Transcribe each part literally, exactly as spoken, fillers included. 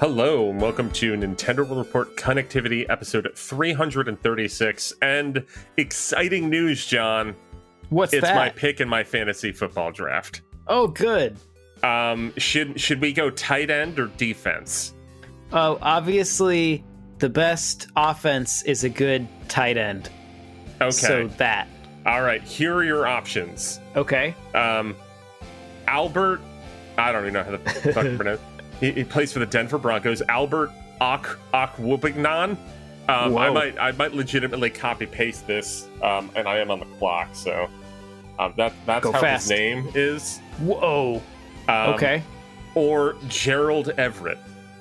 Hello, and welcome to Nintendo World Report Connectivity episode three hundred thirty-six. And exciting news, John. What's it's that? It's my pick in my fantasy football draft. Oh, good. Um, should should we go tight end or defense? Oh, obviously, the best offense is a good tight end. Okay. So that. All right, here are your options. Okay. Um, Albert, I don't even know how the fuck to pronounce. He, he plays for the Denver Broncos. Albert Ok Okwuegbunam. Um, I might I might legitimately copy paste this, um, and I am on the clock, so um, that that's Go how fast. his name is. Whoa. Um, Okay. Or Gerald Everett.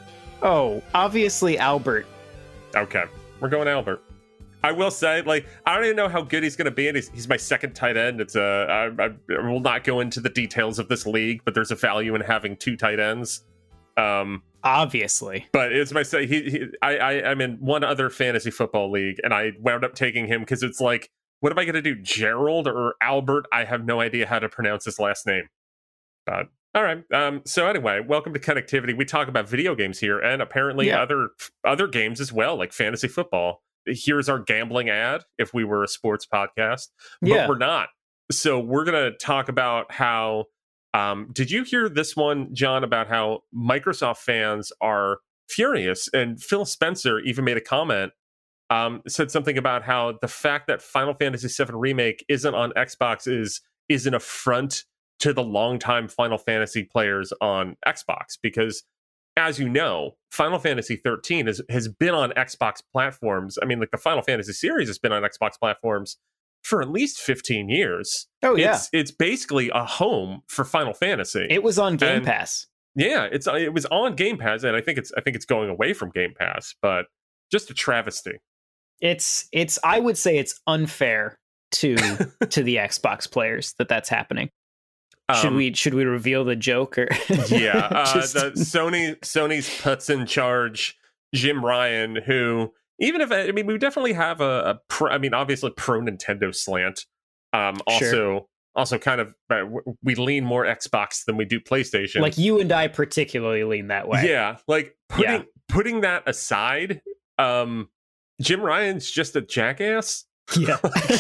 Oh, obviously Albert. Okay, we're going Albert. I will say, like, I don't even know how good he's going to be, and he's, he's my second tight end. It's a, I, I will not go into the details of this league, but there's a value in having two tight ends. Um, Obviously. But it's my say. He, he I, I, I'm in one other fantasy football league, and I wound up taking him because it's like, what am I going to do, Gerald or Albert? I have no idea how to pronounce his last name. But all right. Um, so anyway, welcome to Connectivity. We talk about video games here, and apparently yeah. other other games as well, like fantasy football. Here's our gambling ad if we were a sports podcast, but yeah. we're not. So we're going to talk about how, um, did you hear this one, John, about how Microsoft fans are furious? And Phil Spencer even made a comment, um, said something about how the fact that Final Fantasy seven Remake isn't on Xbox is, is an affront to the longtime Final Fantasy players on Xbox, because as you know, Final Fantasy thirteen has, has been on Xbox platforms. I mean, like the Final Fantasy series has been on Xbox platforms for at least fifteen years. Oh, yeah. It's, it's basically a home for Final Fantasy. It was on Game and, Pass. Yeah, it's it was on Game Pass, and I think it's I think it's going away from Game Pass, but just a travesty. It's it's I would say it's unfair to to the Xbox players that that's happening. Should um, we should we reveal the joke or yeah, uh, Just... the Sony Sony's puts in charge Jim Ryan, who even if I mean we definitely have a, a pro, I mean obviously pro Nintendo slant. Um, also sure. also kind of uh, we lean more Xbox than we do PlayStation. Like you and I particularly lean that way. Yeah, like putting yeah. putting that aside, um, Jim Ryan's just a jackass. Yeah.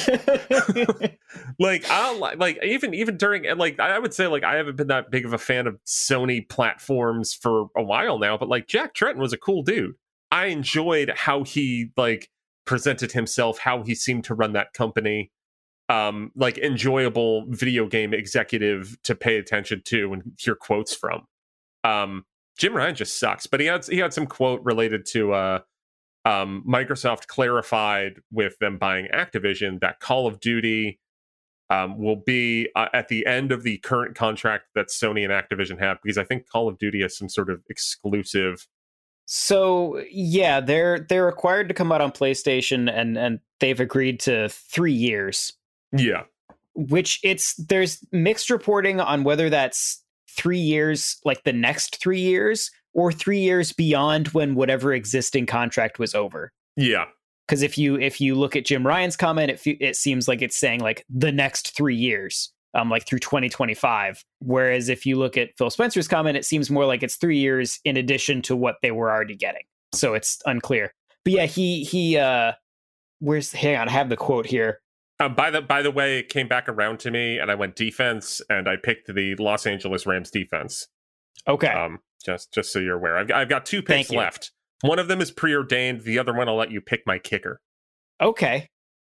like I'll like even even during like I would say like I haven't been that big of a fan of Sony platforms for a while now, but like Jack Tretton was a cool dude. I enjoyed how he like presented himself, how he seemed to run that company. Um, like enjoyable video game executive to pay attention to and hear quotes from. Um, Jim Ryan just sucks, but he had he had some quote related to uh Um, Microsoft clarified with them buying Activision that Call of Duty um, will be uh, at the end of the current contract that Sony and Activision have, because I think Call of Duty has some sort of exclusive. So yeah, they're they're required to come out on PlayStation, and and they've agreed to three years. Yeah, which it's there's mixed reporting on whether that's three years, like the next three years. Or three years beyond when whatever existing contract was over. Yeah, because if you if you look at Jim Ryan's comment, it fe- it seems like it's saying like the next three years, um, like through twenty twenty-five. Whereas if you look at Phil Spencer's comment, it seems more like it's three years in addition to what they were already getting. So it's unclear. But yeah, he he. Uh, where's hang on? I have the quote here. Uh, by the by the way, it came back around to me, and I went defense, and I picked the Los Angeles Rams defense. Okay. Um, Just, just so you're aware, I've, I've got two picks left. One of them is preordained. The other one, I'll let you pick my kicker. Okay.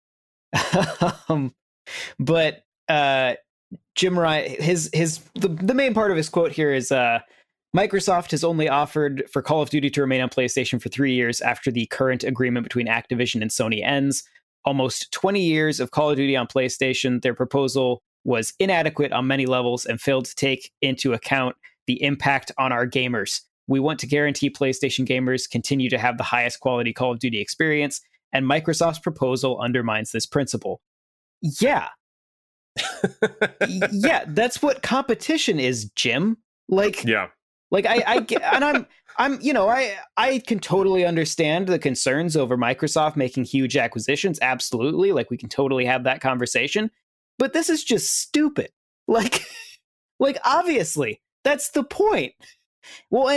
um, but uh, Jim Ryan, his his the, the main part of his quote here is uh, Microsoft has only offered for Call of Duty to remain on PlayStation for three years after the current agreement between Activision and Sony ends. Almost twenty years of Call of Duty on PlayStation. Their proposal was inadequate on many levels and failed to take into account the impact on our gamers. We want to guarantee PlayStation gamers continue to have the highest quality Call of Duty experience, and Microsoft's proposal undermines this principle. Yeah. yeah, that's what competition is, Jim. Like, yeah. Like I, I and I'm, I'm, you know, I, I can totally understand the concerns over Microsoft making huge acquisitions. Absolutely. Like we can totally have that conversation, but this is just stupid. Like, like obviously that's the point. Well, and,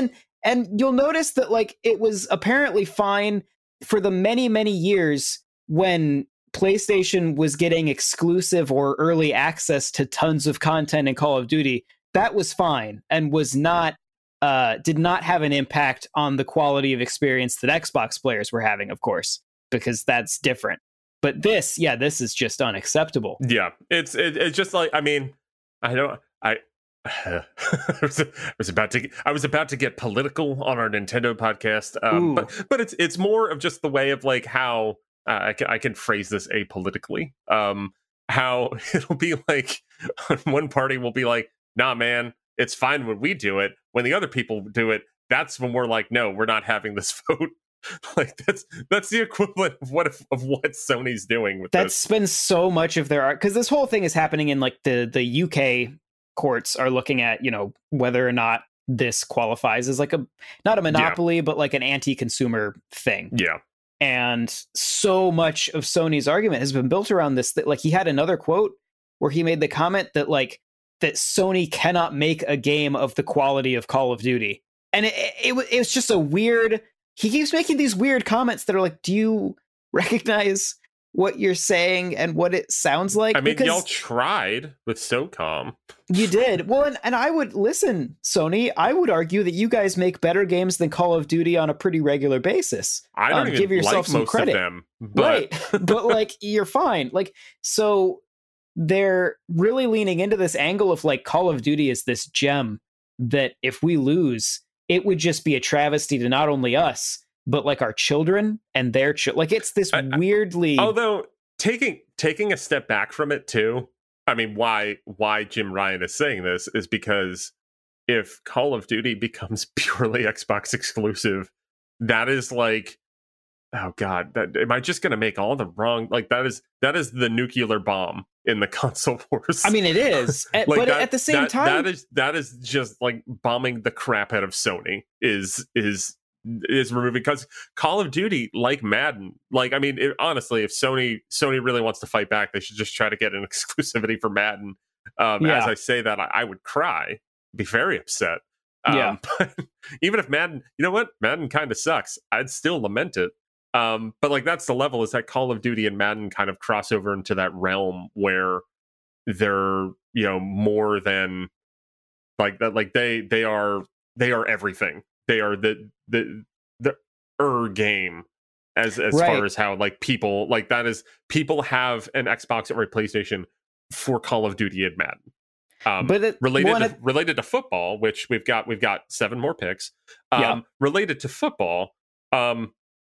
And you'll notice that like it was apparently fine for the many, many years when PlayStation was getting exclusive or early access to tons of content in Call of Duty. That was fine and was not uh, did not have an impact on the quality of experience that Xbox players were having, of course, because that's different. But this, yeah, this is just unacceptable. Yeah, it's it, it's just like, I mean, I don't I. I was, I was about to I was about to get political on our Nintendo podcast, um, but but it's it's more of just the way of like how uh, I can I can phrase this apolitically. Um, how it'll be like one party will be like, "Nah, man, it's fine when we do it. When the other people do it, that's when we're like, no, we're not having this vote." Like that's that's the equivalent of what if, of what Sony's doing with that's this. been so much of their art, because this whole thing is happening in like the the U K courts are looking at, you know, whether or not this qualifies as like a not a monopoly, yeah. but like an anti-consumer thing. Yeah. And so much of Sony's argument has been built around this, that like he had another quote where he made the comment that like that Sony cannot make a game of the quality of Call of Duty. And it, it, it was just a weird, he keeps making these weird comments that are like, do you recognize what you're saying and what it sounds like? I mean, because y'all tried with SOCOM. You did. Well, and, and I would listen, Sony, I would argue that you guys make better games than Call of Duty on a pretty regular basis. I don't um, even give yourself like some most credit. of them. But... Right. But like, you're fine. Like, so they're really leaning into this angle of like Call of Duty is this gem that if we lose, it would just be a travesty to not only us, but like our children and their children. Like it's this I, weirdly. I, although taking taking a step back from it too, I mean, why why Jim Ryan is saying this is because if Call of Duty becomes purely Xbox exclusive, that is like, oh god, that am I just going to make all the wrong? Like that is that is the nuclear bomb in the console wars. I mean, it is, like but that, at the same that, time, that is that is just like bombing the crap out of Sony. Is is. is removing, because Call of Duty, like Madden, like I mean, it, honestly, if Sony Sony really wants to fight back, they should just try to get an exclusivity for Madden. Um, yeah. As I say that, I, I would cry, be very upset. Um, yeah. But even if Madden, you know what, Madden kind of sucks, I'd still lament it. Um, but like that's the level, is that Call of Duty and Madden kind of cross over into that realm where they're, you know, more than like that. Like they they are they are everything. They are the the the er game as as right. far as how like people like that is people have an Xbox or a PlayStation for Call of Duty and Madden. Um, but it, related well, to, it, related to football, which we've got we've got seven more picks. Um, yeah. Related to football, um,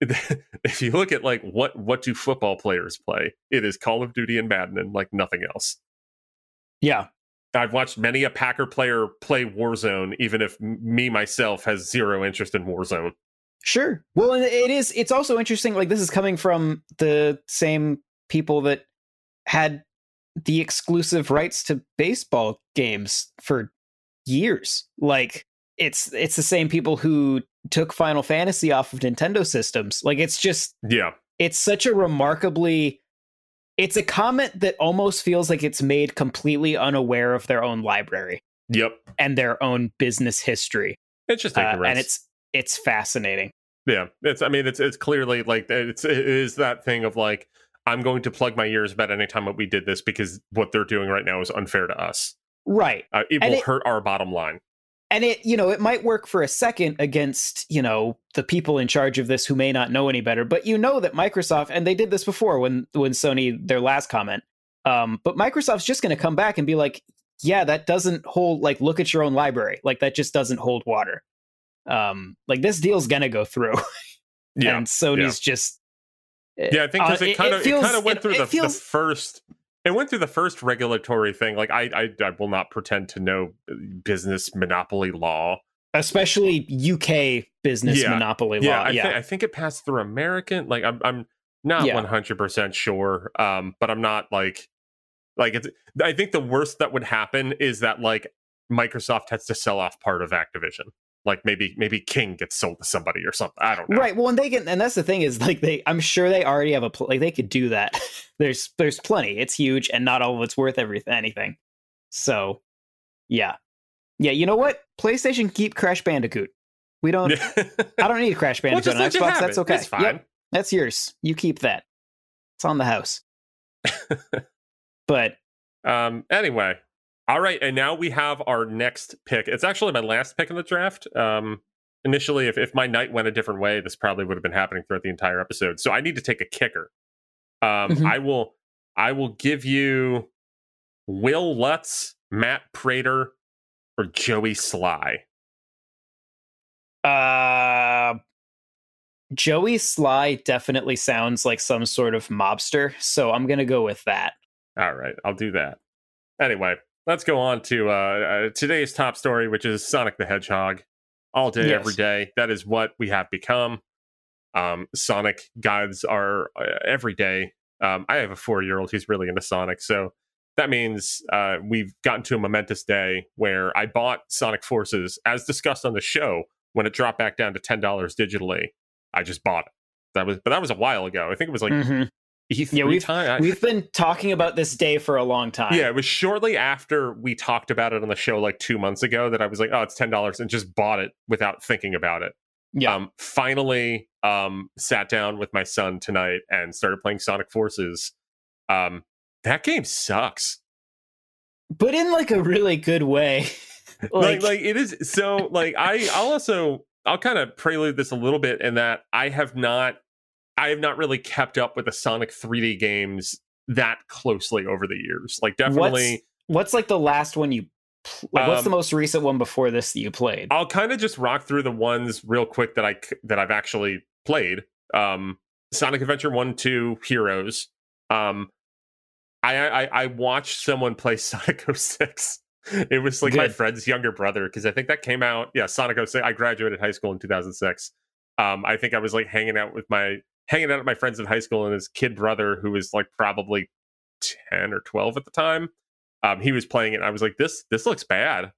if you look at like what what do football players play, it is Call of Duty and Madden and like nothing else. Yeah. I've watched many a Packer player play Warzone, even if me myself has zero interest in Warzone. Sure. Well, it is. It's also interesting. Like this is coming from the same people that had the exclusive rights to baseball games for years. Like it's it's the same people who took Final Fantasy off of Nintendo systems. Like it's just yeah. It's such a remarkably. It's a comment that almost feels like it's made completely unaware of their own library. Yep. And their own business history. It's just ignorance. Uh, and it's it's fascinating. Yeah. It's I mean it's it's clearly like it's it is that thing of like I'm going to plug my ears about any time that we did this because what they're doing right now is unfair to us. Right. Uh, it and will it, hurt our bottom line. And it, you know, it might work for a second against, you know, the people in charge of this who may not know any better. But you know that Microsoft, and they did this before when when Sony, their last comment, um, but Microsoft's just going to come back and be like, yeah, that doesn't hold, like, look at your own library. Like, that just doesn't hold water. Um, like, this deal's going to go through. Yeah. And Sony's yeah. just. Yeah, I think because uh, it kind of it, it kind of went it, through it the, feels, the first. It went through the first regulatory thing. Like I, I, I will not pretend to know business monopoly law, especially U K business yeah. monopoly yeah, law. I yeah, th- I think it passed through American. Like I'm, I'm not one hundred percent sure, um, but I'm not like, like it's. I think the worst that would happen is that like Microsoft has to sell off part of Activision. Like maybe maybe King gets sold to somebody or something. I don't know. Right. Well, and they can, and that's the thing is like they. I'm sure they already have a pl- like they could do that. there's there's plenty. It's huge, and not all of it's worth everything anything. So, yeah, yeah. You know what? PlayStation keep Crash Bandicoot. We don't. I don't need Crash Bandicoot Well, on Xbox. That's it. okay. It's fine. Yep, that's yours. You keep that. It's on the house. But um, anyway, all right, and now we have our next pick. It's actually my last pick in the draft. Um, initially, if if my night went a different way, this probably would have been happening throughout the entire episode. So I need to take a kicker. Um, Mhm. I will. I will give you Will Lutz, Matt Prater, or Joey Sly. uh, Joey Sly definitely sounds like some sort of mobster, so I'm gonna go with that. All right, I'll do that. Anyway, let's go on to uh, uh, today's top story, which is Sonic the Hedgehog. All day, Yes. every day. That is what we have become. Um, Sonic gods are uh, every day. Um, I have a four-year-old who's really into Sonic, so that means uh, we've gotten to a momentous day where I bought Sonic Forces, as discussed on the show, when it dropped back down to ten dollars digitally. I just bought it. That was, but that was a while ago. I think it was like Mhm. E three Yeah, we've time. I- we've been talking about this day for a long time. Yeah, it was shortly after we talked about it on the show like two months ago that I was like, oh, it's ten dollars, and just bought it without thinking about it. Yeah. Um, finally, um, sat down with my son tonight and started playing Sonic Forces. Um, that game sucks. But in like a really good way. Like, like, like it is so. Like I, I'll also, I'll kind of prelude this a little bit in that I have not, I have not really kept up with the Sonic three D games that closely over the years. Like definitely. what's, what's like the last one you pl- like? What's the Um, most recent one before this that you played? I'll kind of just rock through the ones real quick that I c- that I've actually played. Um, Sonic Adventure one, two, Heroes. Um, I, I I watched someone play Sonic oh six. It was like my Good. friend's younger brother because I think that came out. Yeah, Sonic oh six. I graduated high school in two thousand six. Um, I think I was like hanging out with my hanging out with my friends in high school, and his kid brother, who was like probably ten or twelve at the time. Um, he was playing it. And I was like, this this looks bad.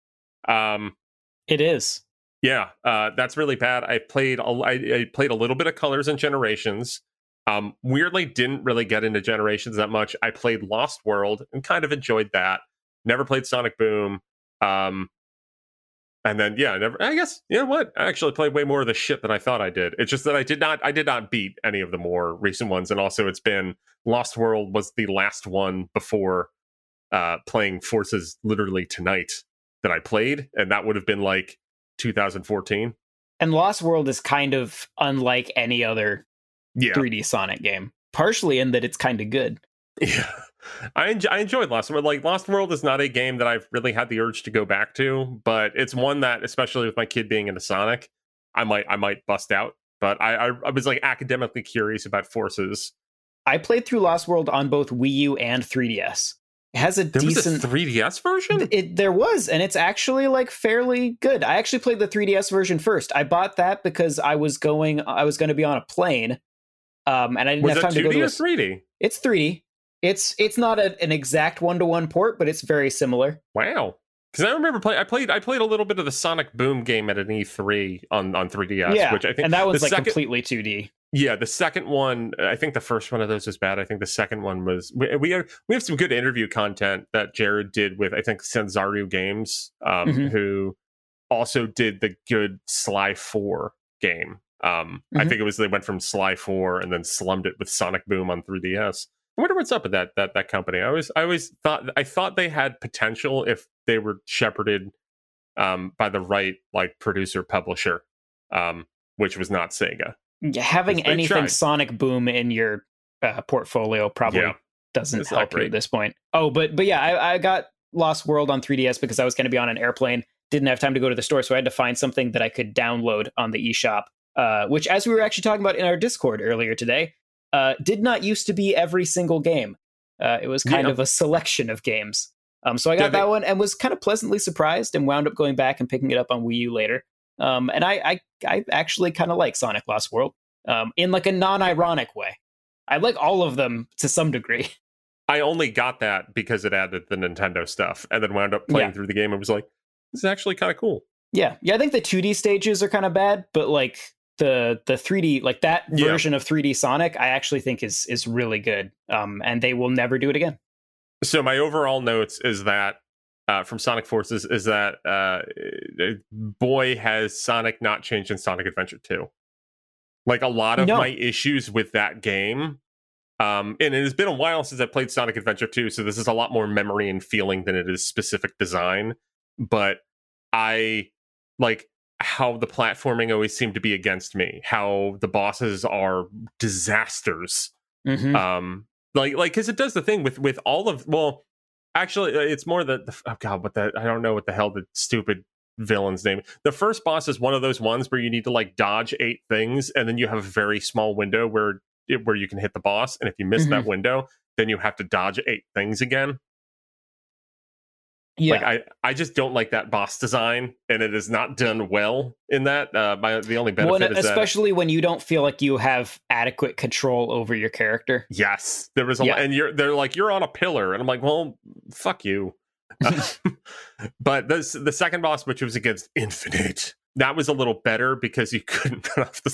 Um. It is. Yeah, uh, that's really bad. I played a, I, I played a little bit of Colors and Generations. Um, weirdly, didn't really get into Generations that much. I played Lost World and kind of enjoyed that. Never played Sonic Boom. Um, and then yeah, never. I guess you know what? I actually played way more of the shit than I thought I did. It's just that I did not. I did not beat any of the more recent ones, and also it's been Lost World was the last one before uh, playing Forces literally tonight that I played, and that would have been like two thousand fourteen. And Lost World is kind of unlike any other Yeah, three D Sonic game, partially in that it's kind of good. yeah. I enj- I enjoyed Lost World. Like Lost World is not a game that I've really had the urge to go back to, but it's one that, especially with my kid being into Sonic, I might I might bust out. But I I, I was like academically curious about Forces. I played through Lost World on both Wii U and three D S. It has a There decent. was a three D S version. It, there was, and it's actually like fairly good. I actually played the three D S version first. I bought that because I was going, I was going to be on a plane, um, and I didn't Was have it time to two go D to a. or three D? It's three D. It's it's not a, an exact one to one port, but it's very similar. Wow. Because I remember play, I played I played a little bit of the Sonic Boom game at an E three on, on three D S, yeah, which I think and that one's the like second, completely two D. Yeah, the second one, I think the first one of those was bad. I think the second one was we we have, we have some good interview content that Jared did with I think Sanzaru Games, um, Mhm. who also did the good Sly four game. Um, I Mhm. think it was they went from Sly four and then slummed it with Sonic Boom on three D S. I wonder what's up with that that that company. I always I always thought I thought they had potential if they were shepherded um, by the right like producer publisher, um, which was not Sega. Yeah, having They anything tried. Sonic Boom in your uh, portfolio probably Yeah. doesn't It's not help you great. at this point. Oh, but but yeah, I, I got Lost World on three D S because I was going to be on an airplane. Didn't have time to go to the store, so I had to find something that I could download on the eShop. Uh, which, as we were actually talking about in our Discord earlier today, uh, did not used to be every single game. Uh, it was kind Yeah. of a selection of games. Um, so I got Yeah, they- that one and was kind of pleasantly surprised and wound up going back and picking it up on Wii U later. Um, and I, I, I actually kind of like Sonic Lost World um, in like a non-ironic way. I like all of them to some degree. I only got that because it added the Nintendo stuff, and then wound up playing Yeah. through the game and was like, "This is actually kind of cool." Yeah, yeah. I think the two D stages are kind of bad, but like the the three D, like that Yeah. version of three D Sonic, I actually think is is really good. Um, and they will never do it again. So my overall notes is that uh, from Sonic Forces is that uh, boy has Sonic not changed in Sonic Adventure two. Like a lot of No. my issues with that game, um, and it has been a while since I played Sonic Adventure two, so this is a lot more memory and feeling than it is specific design. But I like how the platforming always seemed to be against me, how the bosses are disasters. Mm-hmm. Um, like, like, because it does the thing with with all of well, actually, it's more that the, oh god, what the I don't know what the hell the stupid villain's name. The first boss is one of those ones where you need to like dodge eight things, and then you have a very small window where it, where you can hit the boss, and if you miss Mhm. that window, then you have to dodge eight things again. Yeah. Like I, I just don't like that boss design, and it is not done well in that. Uh, my the only benefit Well, is that especially when you don't feel like you have adequate control over your character. yes, there was a Yeah. lot, and you're they're like you're on a pillar, and I'm like, well, fuck you. Uh, but this the second boss, which was against Infinite, that was a little better because you couldn't run off the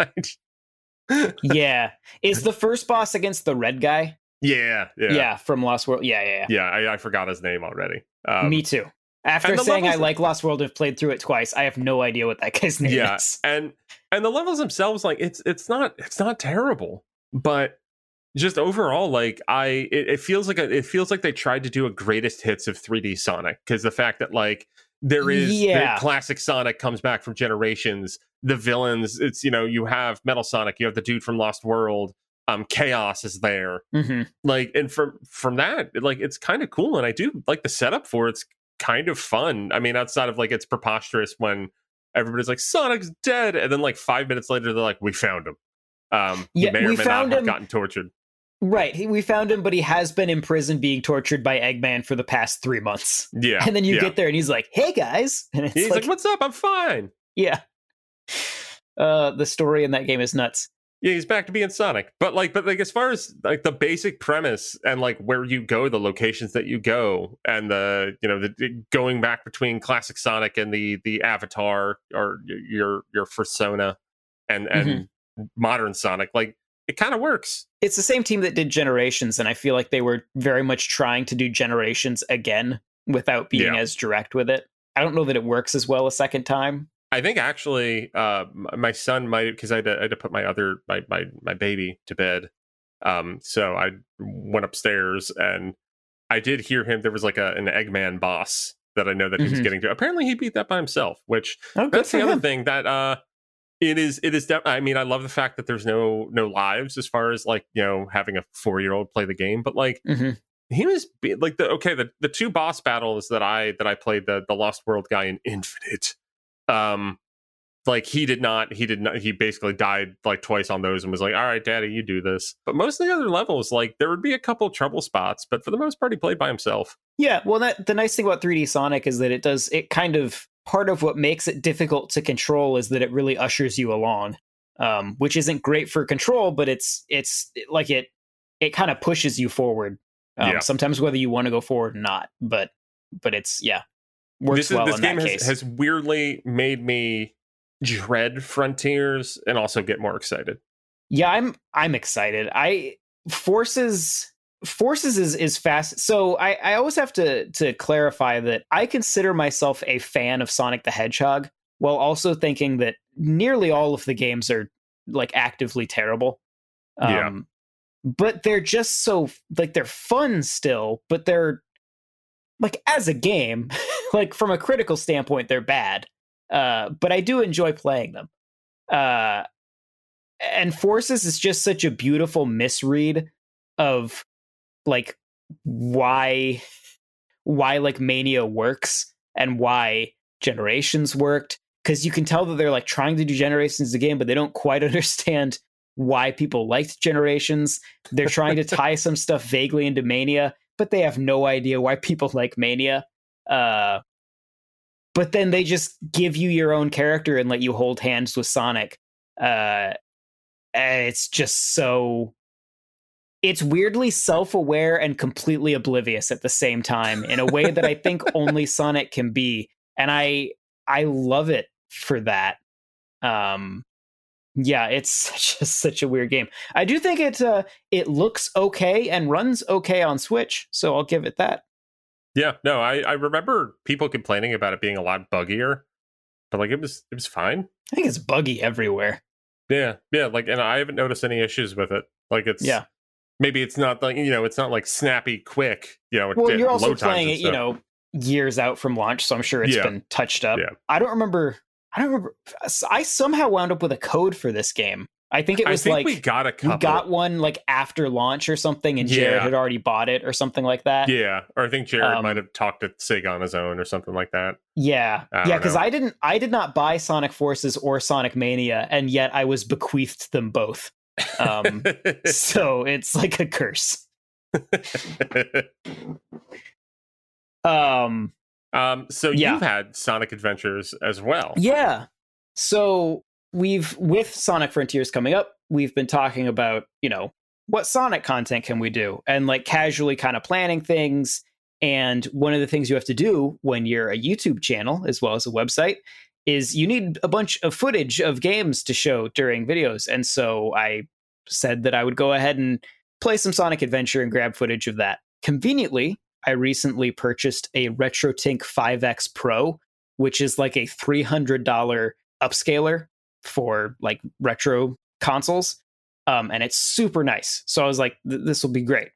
side. Yeah. Is the first boss against the red guy? Yeah, yeah, Yeah, from Lost World. Yeah, yeah, yeah. yeah. I, I forgot his name already. Um, Me too. After and the saying I levels- like Lost World, I've played through it twice. I have no idea what that guy's name yeah, is. and and the levels themselves, like it's it's not it's not terrible, but just overall, like I, it, it feels like a, it feels like they tried to do a greatest hits of three D Sonic, because the fact that like there is Yeah. the classic Sonic comes back from Generations, the villains, it's you know you have Metal Sonic, you have the dude from Lost World, um, Chaos is there, hmm like, and from from that, like it's kind of cool, and I do like the setup for it. It's kind of fun. I mean, outside of like it's preposterous when everybody's like Sonic's dead, and then like five minutes later they're like we found him. Um, Yeah, he may or we may found not have him- gotten tortured. Right. He, we found him, but he has been in prison being tortured by Eggman for the past three months. Yeah, And then you yeah. get there and he's like, hey guys. And it's He's like, like, "What's up? I'm fine." yeah. Uh, the story in that game is nuts. Yeah, he's back to being Sonic. But like, but like, as far as like the basic premise and like where you go, the locations that you go, and the you know the, the going back between classic Sonic and the the Avatar or your your persona, and and modern Sonic, like it kind of works. It's the same team that did Generations, and I feel like they were very much trying to do Generations again without being Yeah. as direct with it. I don't know that it works as well a second time. I think actually, uh, m- my son might because I, had to- I had to put my other my my my baby to bed. Um, so I went upstairs and I did hear him. There was like a an Eggman boss that I know that he was Mhm. getting to. Apparently, he beat that by himself. Which Oh, good that's for the other him. thing that uh, it is. It is. Def- I mean, I love the fact that there's no no lives as far as like you know having a four year old play the game. But like Mhm. he was be- like the okay the the two boss battles that I that I played, the the Lost World guy in Infinite. Um, like he did not, he did not, he basically died like twice on those and was like, all right, daddy, you do this. But most of the other levels, like there would be a couple trouble spots, but for the most part, he played by himself. Yeah, well, that the nice thing about three D Sonic is that it does it kind of part of what makes it difficult to control is that it really ushers you along, um, which isn't great for control, but it's it's like it it kind of pushes you forward. Um, Yeah. Sometimes whether you want to go forward or not, but but it's yeah works This, is, well this in game that has, case. has weirdly made me dread Frontiers and also get more excited. Yeah, I'm I'm excited. I Forces Forces is is fast. So I I always have to to clarify that I consider myself a fan of Sonic the Hedgehog, while also thinking that nearly all of the games are like actively terrible. Yeah. Um but they're just so like they're fun still, but they're like as a game, like from a critical standpoint, they're bad. Uh, but I do enjoy playing them. Uh, and Forces is just such a beautiful misread of like why why like Mania works and why Generations worked, because you can tell that they're like trying to do Generations again, but they don't quite understand why people liked Generations. They're trying to tie some stuff vaguely into Mania, but they have no idea why people like Mania. Uh, but then they just give you your own character and let you hold hands with Sonic. Uh, and it's just so... It's weirdly self-aware and completely oblivious at the same time in a way that I think only Sonic can be. And I I love it for that. Um, yeah, it's just such a weird game. I do think it uh, it looks okay and runs okay on Switch, so I'll give it that. Yeah, no, I, I remember people complaining about it being a lot buggier, but like it was it was fine. I think it's buggy everywhere. Yeah, yeah, like, and I haven't noticed any issues with it. Like, it's Yeah. maybe it's not like, you know, it's not like snappy quick. You know, Well, at you're also load times playing and it, you stuff. know, years out from launch, so I'm sure it's Yeah. been touched up. Yeah. I don't remember. I don't remember. I somehow wound up with a code for this game. I think it I was think like we got a couple. we got one like after launch or something, and Jared Yeah. had already bought it or something like that. Yeah, or I think Jared Um, might have talked to Sig on his own or something like that. Yeah, I yeah, don't because know. I didn't, I did not buy Sonic Forces or Sonic Mania, and yet I was bequeathed them both. Um, so it's like a curse. Um, um, so Yeah. you've had Sonic Adventures as well. yeah. So we've with Sonic Frontiers coming up, we've been talking about, you know, what Sonic content can we do, and like casually kind of planning things. And one of the things you have to do when you're a YouTube channel as well as a website is you need a bunch of footage of games to show during videos. And so I said that I would go ahead and play some Sonic Adventure and grab footage of that. Conveniently, I recently purchased a RetroTink five X Pro, which is like a three hundred dollars upscaler for like retro consoles. Um, and it's super nice. So I was like, th- this will be great.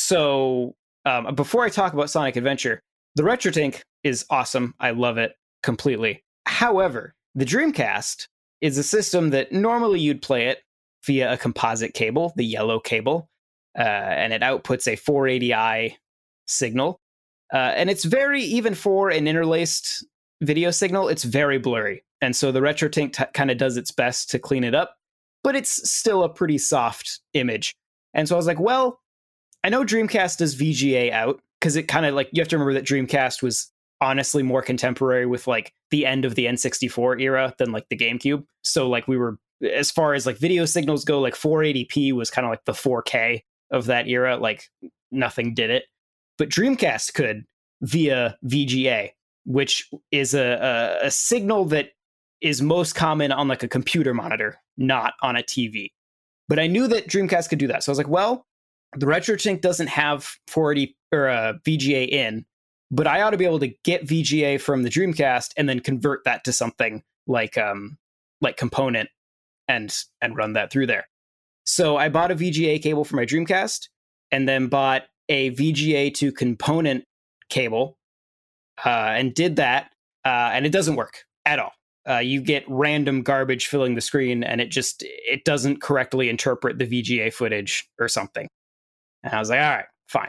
So um, before I talk about Sonic Adventure, the RetroTink is awesome. I love it completely. However, the Dreamcast is a system that normally you'd play it via a composite cable, the yellow cable, uh, and it outputs a four eighty i signal. Uh, and it's very, even for an interlaced video signal, it's very blurry. And so the RetroTink t- kind of does its best to clean it up, but it's still a pretty soft image. And so I was like, well, I know Dreamcast does V G A out, because it kind of like, you have to remember that Dreamcast was honestly more contemporary with like the end of the N sixty-four era than like the GameCube. So like we were, as far as like video signals go, like four eighty p was kind of like the four K of that era. Like nothing did it. But Dreamcast could via V G A, which is a, a, a signal that is most common on like a computer monitor, not on a T V. But I knew that Dreamcast could do that. So I was like, well, the RetroTink doesn't have four eighty or uh, V G A in, but I ought to be able to get V G A from the Dreamcast and then convert that to something like um like Component and and run that through there. So I bought a V G A cable for my Dreamcast and then bought a V G A to Component cable uh, and did that, uh, and it doesn't work at all. Uh, you get random garbage filling the screen, and it just it doesn't correctly interpret the V G A footage or something. And I was like, all right, fine.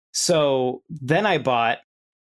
So then I bought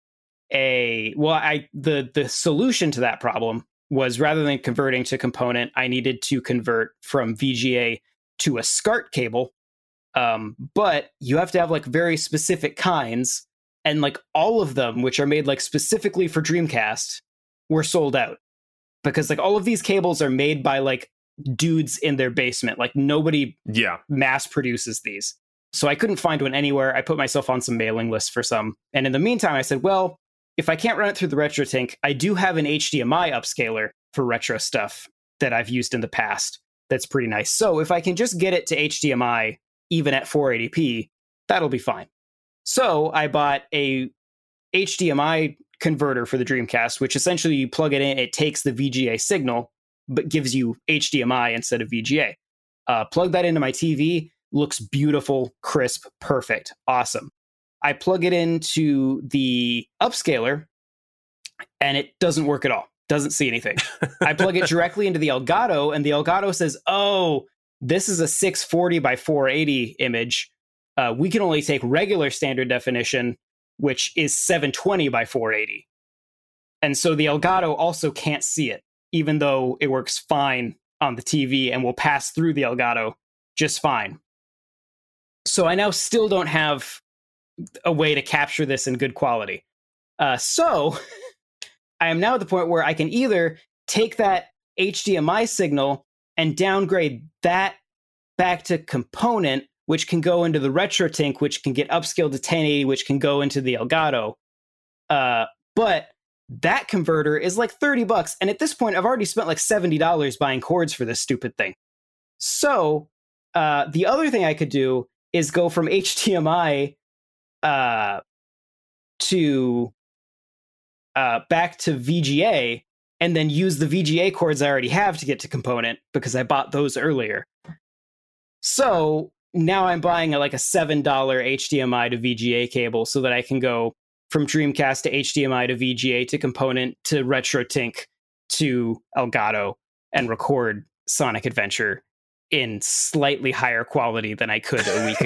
a well, I the the solution to that problem was, rather than converting to Component, I needed to convert from V G A to a SCART cable. Um, but you have to have like very specific kinds, and like all of them, which are made like specifically for Dreamcast, were sold out. Because like all of these cables are made by like dudes in their basement. Like nobody Yeah. mass produces these. So I couldn't find one anywhere. I put myself on some mailing lists for some. And in the meantime, I said, well, if I can't run it through the RetroTink, I do have an H D M I upscaler for retro stuff that I've used in the past. That's pretty nice. So if I can just get it to H D M I, even at four eighty p, that'll be fine. So I bought a H D M I converter for the Dreamcast, which essentially you plug it in, it takes the V G A signal, but gives you H D M I instead of V G A. Uh, plug that into my T V, looks beautiful, crisp, perfect, awesome. I plug it into the upscaler, and it doesn't work at all. Doesn't see anything. I plug it directly into the Elgato, and the Elgato says, oh, this is a six forty by four eighty image. Uh, we can only take regular standard definition, which is seven twenty by four eighty. And so the Elgato also can't see it, even though it works fine on the T V and will pass through the Elgato just fine. So I now still don't have a way to capture this in good quality. Uh, so I am now at the point where I can either take that H D M I signal and downgrade that back to Component, which can go into the RetroTink, which can get upscaled to ten eighty, which can go into the Elgato. Uh, but that converter is like thirty bucks. And at this point, I've already spent like seventy dollars buying cords for this stupid thing. So uh, the other thing I could do is go from H D M I uh, to uh, back to V G A and then use the V G A cords I already have to get to Component because I bought those earlier. So now I'm buying a, like a seven dollar H D M I to V G A cable so that I can go from Dreamcast to H D M I to V G A to Component to RetroTink to Elgato and record Sonic Adventure in slightly higher quality than I could a week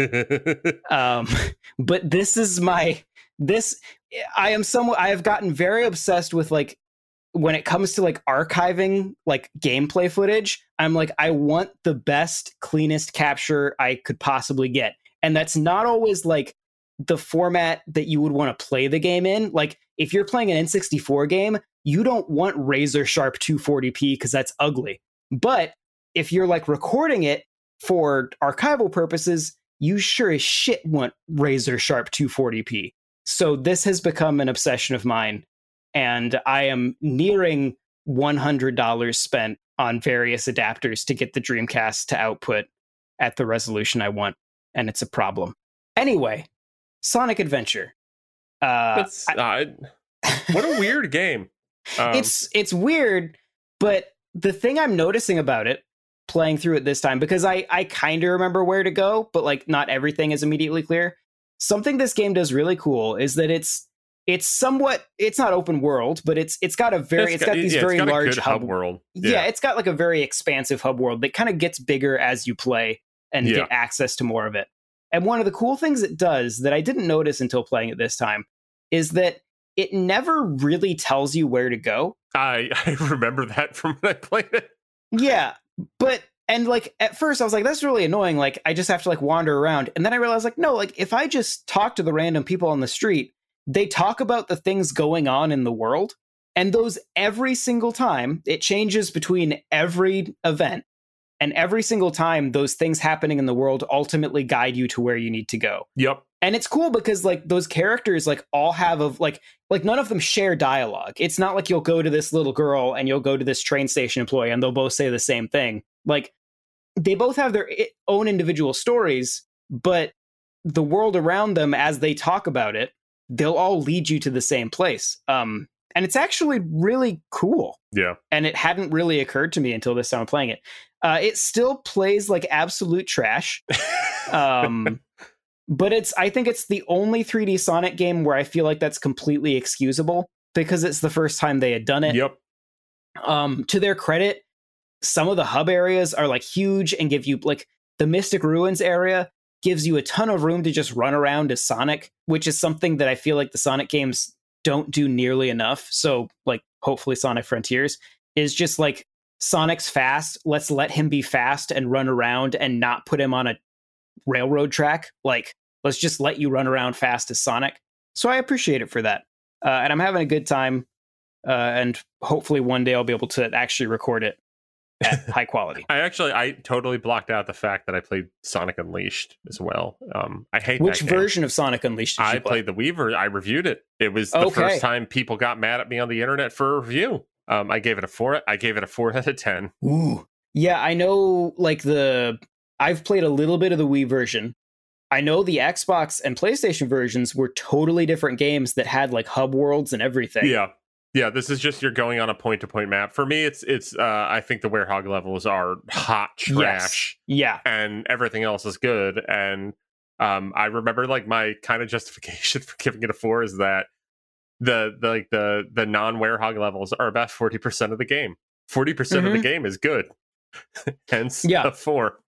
ago. um, but this is my this I am somewhat I have gotten very obsessed with like when it comes to like archiving like gameplay footage. I'm like, I want the best, cleanest capture I could possibly get. And that's not always like the format that you would want to play the game in. Like if you're playing an N sixty-four game, you don't want razor sharp two forty p because that's ugly. But if you're like recording it for archival purposes, you sure as shit want razor sharp two forty p. So this has become an obsession of mine. And I am nearing one hundred dollars spent on various adapters to get the Dreamcast to output at the resolution I want. And it's a problem. Anyway, Sonic Adventure. Uh, That's, I, uh, what a weird game. Um, it's it's weird, but the thing I'm noticing about it, playing through it this time, because I, I kind of remember where to go, but like not everything is immediately clear. Something this game does really cool is that it's it's somewhat it's not open world, but it's it's got a very it's got, it's got these yeah, very it's got large a good hub, hub world. Yeah. yeah, it's got like a very expansive hub world that kind of gets bigger as you play and Yeah. get access to more of it. And one of the cool things it does that I didn't notice until playing it this time is that it never really tells you where to go. I I remember that from when I played it. Yeah, but and like at first I was like, that's really annoying. Like I just have to like wander around. And then I realized like, no, like if I just talk to the random people on the street, they talk about the things going on in the world. And those every single time it changes between every event. And every single time those things happening in the world ultimately guide you to where you need to go. Yep. And it's cool because like those characters like all have of like like none of them share dialogue. It's not like you'll go to this little girl and you'll go to this train station employee and they'll both say the same thing. Like they both have their own individual stories, but the world around them as they talk about it, they'll all lead you to the same place. Um and it's actually really cool. Yeah. And it hadn't really occurred to me until this time of playing it. Uh, it still plays like absolute trash. Um, but it's I think it's the only three D Sonic game where I feel like that's completely excusable because it's the first time they had done it. Yep. Um, to their credit, some of the hub areas are like huge and give you like the Mystic Ruins area gives you a ton of room to just run around as Sonic, which is something that I feel like the Sonic games don't do nearly enough. So like hopefully Sonic Frontiers is just like Sonic's fast. Let's let him be fast and run around and not put him on a railroad track. Like, let's just let you run around fast as Sonic. So I appreciate it for that. Uh, and I'm having a good time. Uh, and hopefully one day I'll be able to actually record it at high quality. I actually, I totally blocked out the fact that I played Sonic Unleashed as well. Um, I hate Which that game. version of Sonic Unleashed did I you play? played the Weaver. I reviewed it. It was the Okay. first time people got mad at me on the internet for a review. Um, I gave it a four. I gave it a four out of ten. Ooh. Yeah, I know. Like the, I've played a little bit of the Wii version. I know the Xbox and PlayStation versions were totally different games that had like hub worlds and everything. Yeah, yeah. This is just you're going on a point-to-point map. For me, it's it's. Uh, I think the Werehog levels are hot trash. Yes. Yeah, and everything else is good. And um, I remember like my kind of justification for giving it a four is that the the like the the non-Werehog levels are about forty percent of the game. Forty percent Mhm. of the game is good. Hence, Yeah. a four.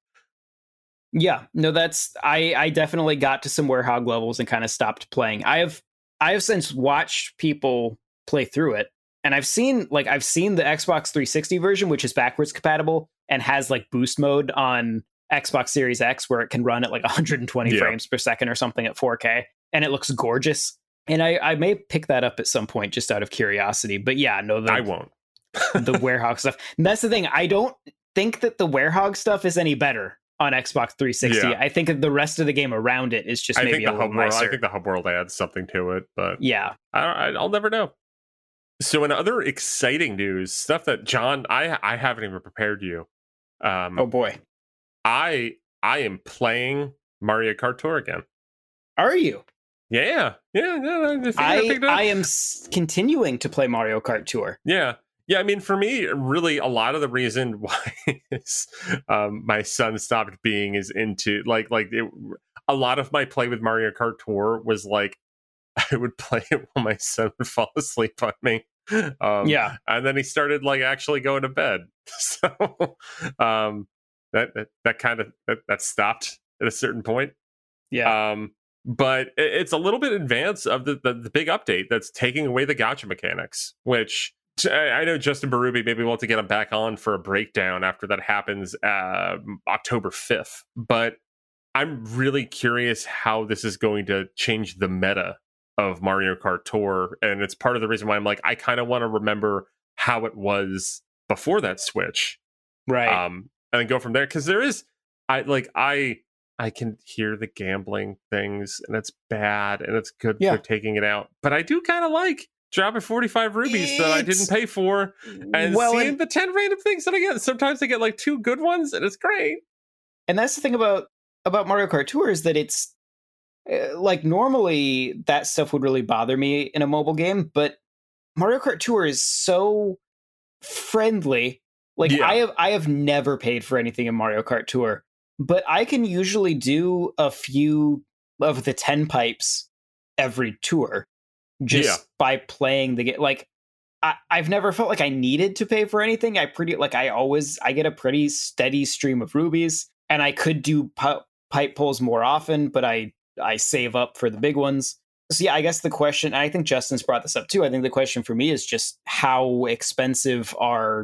yeah. No, that's I. I definitely got to some Werehog levels and kind of stopped playing. I have I have since watched people play through it, and I've seen like I've seen the Xbox three sixty version, which is backwards compatible and has like boost mode on Xbox Series X, where it can run at like one hundred twenty Yeah. frames per second or something at four K, and it looks gorgeous. And I, I may pick that up at some point just out of curiosity. But yeah, no, the, I won't. the Werehog stuff. And that's the thing. I don't think that the Werehog stuff is any better on Xbox three sixty. Yeah. I think that the rest of the game around it is just I maybe think a the little hub world. nicer. I think the hub world adds something to it, but yeah. I, I, I'll never know. So, in other exciting news, stuff that John, I I haven't even prepared you. Um, Oh boy. I I am playing Mario Kart Tour again. Are you? Yeah, yeah, yeah. I, think I, I picked it up. I am s- continuing to play Mario Kart Tour. Yeah. Yeah, I mean, for me, really, a lot of the reason why is, um, my son stopped being as into like like it, a lot of my play with Mario Kart Tour was like I would play it while my son would fall asleep on me, um, Yeah. and then he started like actually going to bed. So um, that that, that kind of that, that stopped at a certain point. Yeah. Um, but it, it's a little bit in advance of the, the the big update that's taking away the gacha mechanics, which I I know Justin Barubi maybe want to get him back on for a breakdown after that happens uh, October fifth. But I'm really curious how this is going to change the meta of Mario Kart Tour. And it's part of the reason why I'm like, I kind of want to remember how it was before that switch. Right. Um, and then go from there. Because there is, I like, I. I can hear the gambling things, and it's bad, and it's good Yeah. for taking it out. But I do kind of like dropping forty-five rubies that I didn't It's- pay for, and well, seeing and- the ten random things that I get. Sometimes I get like two good ones, and it's great. And that's the thing about about Mario Kart Tour is that it's uh, like normally that stuff would really bother me in a mobile game, but Mario Kart Tour is so friendly. Like Yeah. I have I have never paid for anything in Mario Kart Tour, but I can usually do a few of the ten pipes every tour just Yeah. by playing the game. Like I, I've never felt like I needed to pay for anything. I pretty like I always I get a pretty steady stream of rubies, and I could do pi- pipe pulls more often, but I I save up for the big ones. So yeah, I guess the question, and I think Justin's brought this up too. I think the question for me is just how expensive are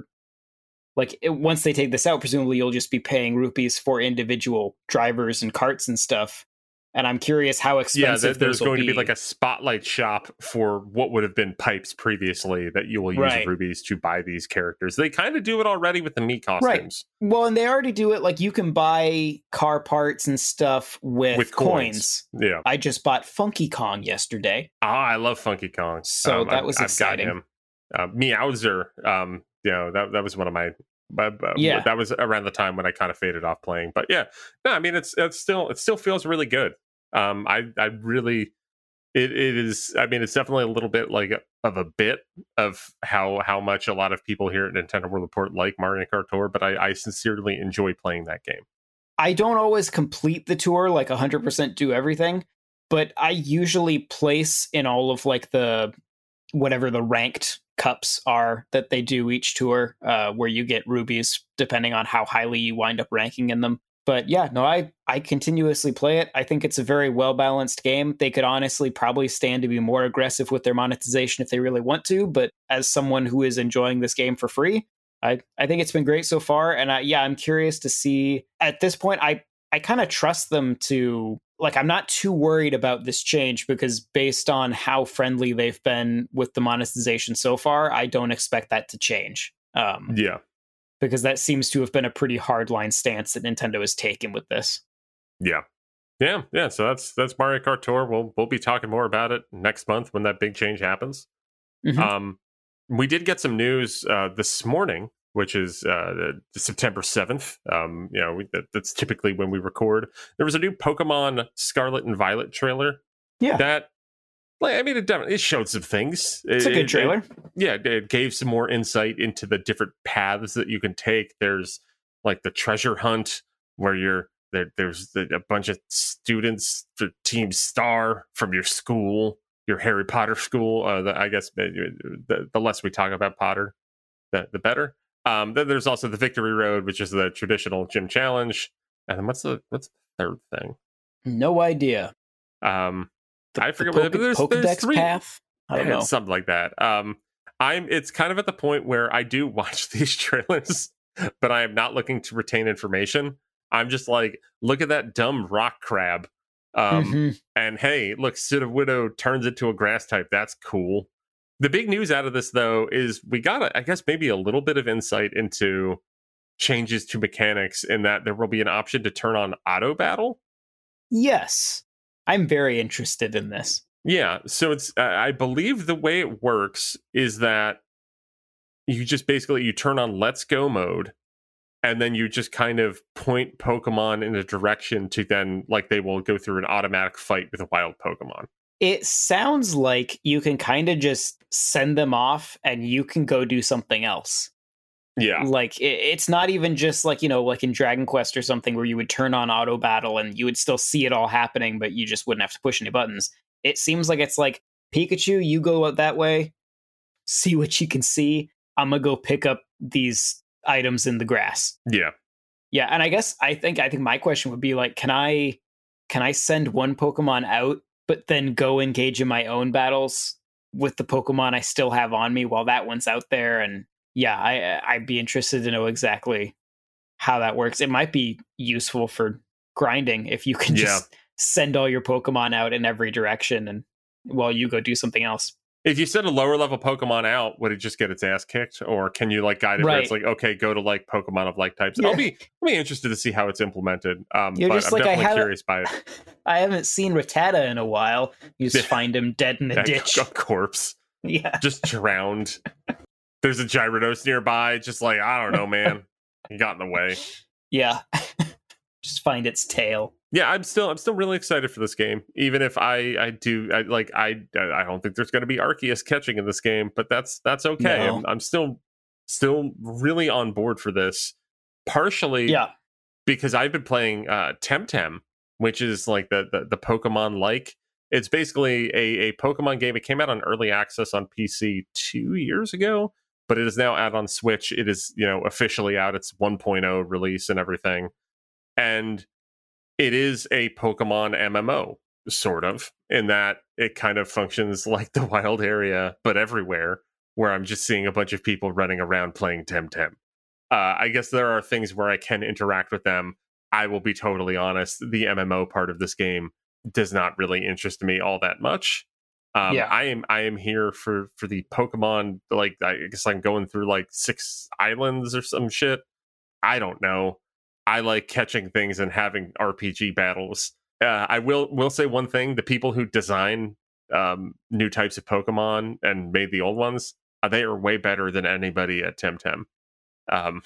like it, once they take this out, presumably you'll just be paying rupees for individual drivers and carts and stuff. And I'm curious how Yeah, expensive there- there's those will going to be be. like a spotlight shop for what would have been pipes previously that you will use Right. rubies to buy these characters. They kind of do it already with the Mii costumes. Well, and they already do it. Like you can buy car parts and stuff with, With coins. coins. Yeah. I just bought Funky Kong yesterday. Ah, I love Funky Kong. So Um, that I've- was I've exciting. got him. Uh, Meowser, um, you know, that that was one of my. Uh, Yeah. that was around the time when I kind of faded off playing. But yeah, no, I mean it's it's still it still feels really good. Um, I I really it it is. I mean, it's definitely a little bit like of a bit of how how much a lot of people here at Nintendo World Report like Mario Kart Tour, but I, I sincerely enjoy playing that game. I don't always complete the tour, like one hundred percent do everything, but I usually place in all of like the whatever the ranked cups are that they do each tour, uh, where you get rubies depending on how highly you wind up ranking in them. But yeah, no, I I continuously play it. I think it's a very well balanced game. They could honestly probably stand to be more aggressive with their monetization if they really want to. But as someone who is enjoying this game for free, I I think it's been great so far. And I, yeah, I'm curious to see at this point. I I kind of trust them to like. I'm not too worried about this change because based on how friendly they've been with the monetization so far, I don't expect that to change. Um, Yeah. because that seems to have been a pretty hardline stance that Nintendo has taken with this. Yeah. Yeah, yeah. So that's that's Mario Kart Tour. We'll we'll be talking more about it next month when that big change happens. Mhm. Um, we did get some news uh, this morning, which is uh, September seventh. Um, you know, we, that, that's typically when we record. There was a new Pokemon Scarlet and Violet trailer. Yeah. That, like, I mean, it definitely it showed some things. It's a It- good it- trailer. it- yeah, it gave some more insight into the different paths that you can take. There's like the treasure hunt where you're there. There's the, a bunch of students for Team Star from your school, your Harry Potter school. Uh, the, I guess uh, the, the less we talk about Potter, the the better. Um, then there's also the Victory Road, which is the traditional gym challenge. And then what's the what's the third thing? No idea. Um, The, I forget the what Poke- there's, Pokedex there's three path. I don't Yeah, know. something like that. Um, I'm. It's kind of at the point where I do watch these trailers, but I am not looking to retain information. I'm just like, look at that dumb rock crab. Um, Mhm. and hey, look, Sid of Widow turns into a grass type. That's cool. The big news out of this, though, is we got, a, I guess, maybe a little bit of insight into changes to mechanics in that there will be an option to turn on auto battle. Yes, I'm very interested in this. Yeah, so it's uh, I believe the way it works is that you just basically you turn on Let's Go mode, and then you just kind of point Pokemon in a direction to then like they will go through an automatic fight with a wild Pokemon. It sounds like you can kind of just send them off and you can go do something else. Yeah. Like, it, it's not even just like, you know, like in Dragon Quest or something where you would turn on auto battle and you would still see it all happening, but you just wouldn't have to push any buttons. It seems like it's like, Pikachu, you go out that way, see what you can see. I'm going to go pick up these items in the grass. Yeah. Yeah. And I guess I think, I think my question would be like, can I, can I send one Pokemon out, but then go engage in my own battles with the Pokemon I still have on me while that one's out there? And yeah, I, I'd be interested to know exactly how that works. It might be useful for grinding if you can just yeah. send all your Pokemon out in every direction and while you go do something else. If you send a lower level Pokemon out, would it just get its ass kicked? Or can you like guide it right. where it's like, okay, go to like Pokemon of like types? Yeah. I'll be I'll be interested to see how it's implemented. Um, You're but just I'm like, definitely curious by it. I haven't seen Rattata in a while. You just find him dead in a ditch. A corpse. Yeah. Just drowned. There's a Gyarados nearby, just like, I don't know, man. He got in the way. Yeah. Just find its tail. Yeah, I'm still I'm still really excited for this game. Even if I I do I, like I I don't think there's going to be Arceus catching in this game, but that's that's okay. No. I'm, I'm still still really on board for this. Partially, yeah, because I've been playing uh, Temtem, which is like the the, the Pokemon like. It's basically a a Pokemon game. It came out on early access on P C two years ago, but it is now out on Switch. It is, you know, officially out. It's one point oh release and everything, and it is a Pokemon M M O, sort of, in that it kind of functions like the wild area, but everywhere, where I'm just seeing a bunch of people running around playing Temtem. Uh, I guess there are things where I can interact with them. I will be totally honest, the M M O part of this game does not really interest me all that much. Um, yeah. I am I am here for, for the Pokemon, like, I guess I'm going through like six islands or some shit. I don't know. I like catching things and having R P G battles. Uh, I will will say one thing: the people who design um, new types of Pokemon and made the old ones, uh, they are way better than anybody at Temtem. Um,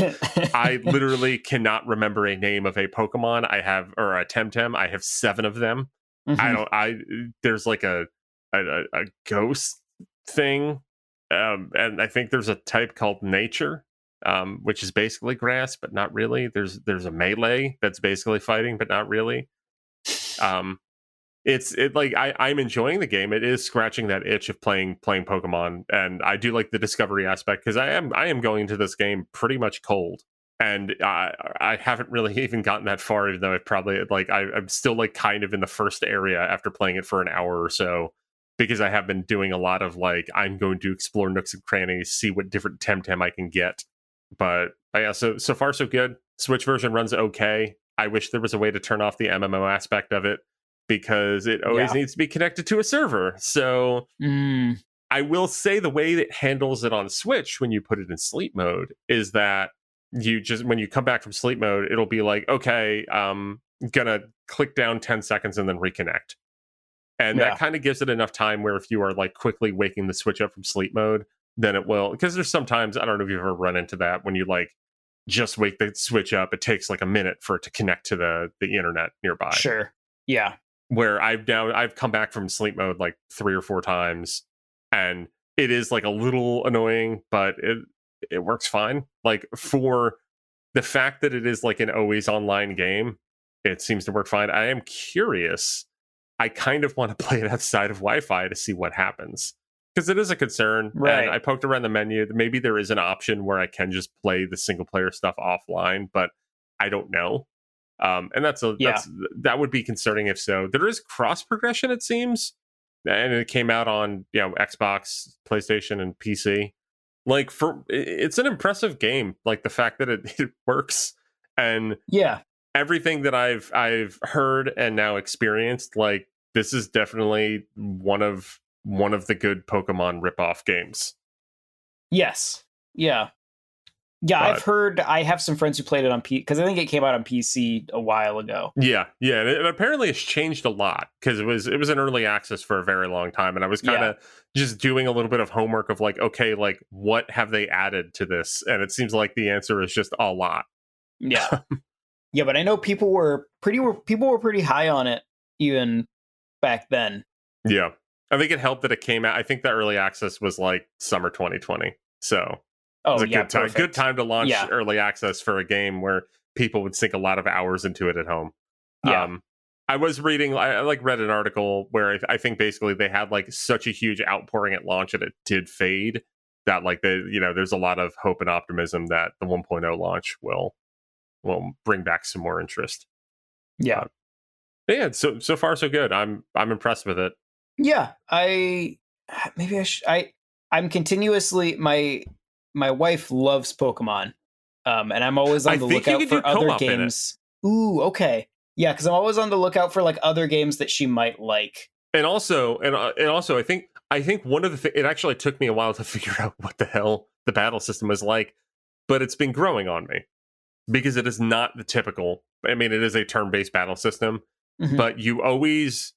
I literally cannot remember a name of a Pokemon I have, or a Temtem. I have seven of them. Mm-hmm. I don't. I there's like a a, a ghost thing, um, and I think there's a type called Nature. Um, which is basically grass, but not really. There's there's a melee that's basically fighting, but not really. Um, it's it like I, I'm enjoying the game. It is scratching that itch of playing playing Pokemon, and I do like the discovery aspect because I am I am going into this game pretty much cold, and I I haven't really even gotten that far, even though I probably like I, I'm still like kind of in the first area after playing it for an hour or so. Because I have been doing a lot of like I'm going to explore nooks and crannies, see what different Temtem I can get. But yeah, so so far so good. Switch version runs okay. I wish there was a way to turn off the M M O aspect of it because it always yeah. needs to be connected to a server. So mm. I will say the way that it handles it on Switch when you put it in sleep mode is that you just when you come back from sleep mode, it'll be like, okay, um, gonna click down ten seconds and then reconnect. And yeah. that kind of gives it enough time where if you are like quickly waking the Switch up from sleep mode, then it will, because there's sometimes, I don't know if you've ever run into that when you like just wake the Switch up, it takes like a minute for it to connect to the the internet nearby. Sure. Yeah. Where I've now I've come back from sleep mode like three or four times, and it is like a little annoying, but it it works fine. Like for the fact that it is like an always online game, it seems to work fine. I am curious. I kind of want to play it outside of Wi-Fi to see what happens. Because it is a concern, right. And I poked around the menu. Maybe there is an option where I can just play the single player stuff offline, but I don't know. Um, and that's a yeah. that's that would be concerning if so. There is cross progression, it seems, and it came out on you know Xbox, PlayStation, and P C. Like for it's an impressive game. Like the fact that it, it works and yeah, everything that I've I've heard and now experienced. Like this is definitely one of. one of the good Pokemon ripoff games. Yes. Yeah. Yeah, but, I've heard, I have some friends who played it on P C, because I think it came out on P C a while ago. Yeah, yeah, and, it, and apparently it's changed a lot, because it was it was in early access for a very long time, and I was kind of yeah. just doing a little bit of homework of like, okay, like, what have they added to this? And it seems like the answer is just a lot. Yeah. Yeah, but I know people were pretty, were people were pretty high on it, even back then. Yeah. I think it helped that it came out. I think the early access was like summer twenty twenty. So it was Oh a yeah, good time. perfect. Good time to launch Yeah. early access for a game where people would sink a lot of hours into it at home. Yeah. Um, I was reading, I, I like read an article where I, I think basically they had like such a huge outpouring at launch and it did fade that like the you know there's a lot of hope and optimism that the one point oh launch will will bring back some more interest. Yeah. Uh, yeah. So so far so good. I'm I'm impressed with it. Yeah. I maybe I should I I'm continuously my my wife loves Pokemon. Um, and I'm always on I the think you lookout could for do other co-op in it. games. Ooh, okay. Yeah, because I'm always on the lookout for like other games that she might like. And also, and uh, and also, I think I think one of the th- it actually took me a while to figure out what the hell the battle system was like, but it's been growing on me because it is not the typical. I mean, it is a turn-based battle system, Mhm. but you always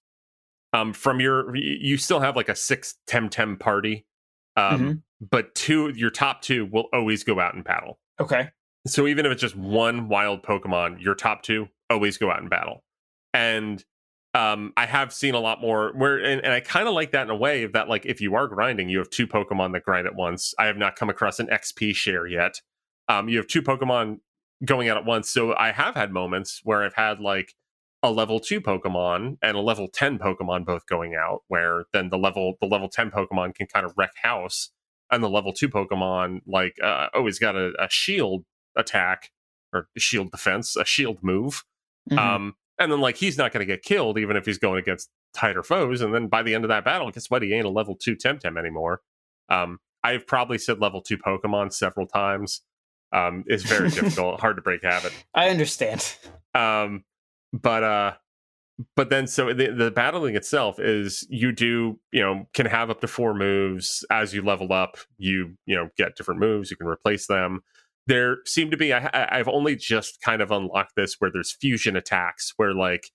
um from your you still have like a six Temtem party, um, Mhm. but two your top two will always go out and battle. Okay. So even if it's just one wild Pokemon, your top two always go out and battle. And um, I have seen a lot more where, and, and I kind of like that in a way of that, like if you are grinding, you have two Pokemon that grind at once. I have not come across an X P share yet. Um, you have two Pokemon going out at once. So I have had moments where I've had like a level two Pokemon and a level ten Pokemon both going out, where then the level the level ten Pokemon can kind of wreck house, and the level two Pokemon like uh, always got a, a shield attack or shield defense, a shield move. Mhm. Um, and then like he's not going to get killed even if he's going against tighter foes. And then by the end of that battle, guess what? He ain't a level two Temtem anymore. Um, I've probably said level two Pokemon several times. Um, it's very difficult, hard to break habit. I understand. Um, but uh, but then so the, the battling itself is you do you know can have up to four moves as you level up. You you know get different moves. You can replace them. There seem to be I, I've only just kind of unlocked this where there's fusion attacks where like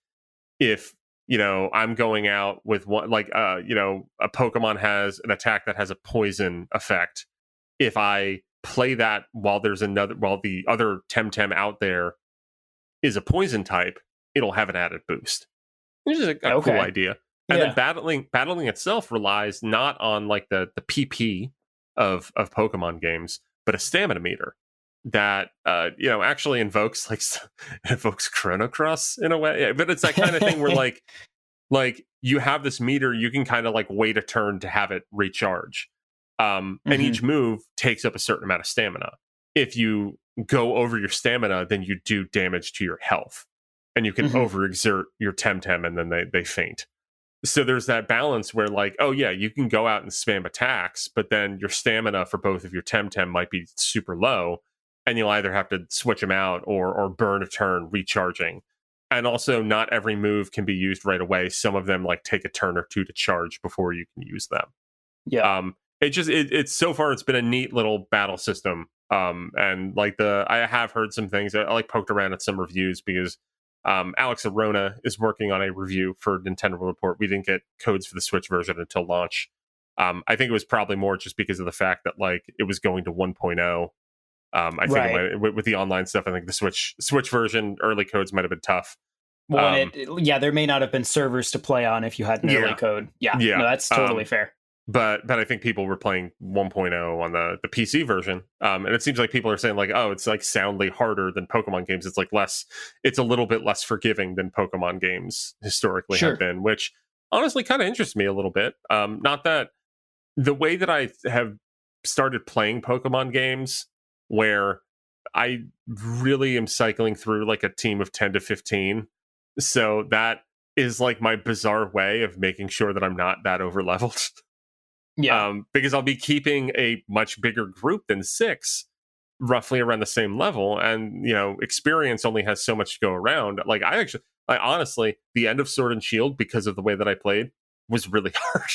if you know I'm going out with one like uh you know a Pokemon has an attack that has a poison effect. If I play that while there's another while the other Temtem out there is a poison type, it'll have an added boost, which is a, a Okay. cool idea. And Yeah. then battling battling itself relies not on like the the P P of of Pokemon games, but a stamina meter that uh you know actually invokes like invokes Chrono Cross in a way. But it's that kind of thing where like like you have this meter, you can kind of like wait a turn to have it recharge. Um and Mhm. each move takes up a certain amount of stamina. If you go over your stamina, then you do damage to your health. And you can Mhm. overexert your Temtem and then they, they faint. So there's that balance where like, oh yeah, you can go out and spam attacks, but then your stamina for both of your Temtem might be super low, and you'll either have to switch them out or or burn a turn recharging. And also not every move can be used right away. Some of them like take a turn or two to charge before you can use them. Yeah. Um it just it, it's so far it's been a neat little battle system. Um and like the I have heard some things. I, I like poked around at some reviews because um, Alex Arona is working on a review for Nintendo Report. We didn't get codes for the Switch version until launch. Um, I think it was probably more just because of the fact that like it was going to one point oh. Um, I think Right. it might, with, with the online stuff, I think the Switch Switch version early codes might have been tough. Well, Um, and it, yeah, there may not have been servers to play on if you had an early Yeah. code. Yeah, Yeah. no, that's totally Um, fair. but but I think people were playing one point oh on the the P C version, um, and it seems like people are saying like, oh, it's like soundly harder than Pokemon games. It's like less, it's a little bit less forgiving than Pokemon games historically Sure. have been, which honestly kind of interests me a little bit. Um, not that the way that I have started playing Pokemon games, where I really am cycling through like a team of ten to fifteen, so that is like my bizarre way of making sure that I'm not that over leveled. Yeah. Um, because I'll be keeping a much bigger group than six, roughly around the same level, and you know, experience only has so much to go around. Like I actually, I honestly, the end of Sword and Shield, because of the way that I played, was really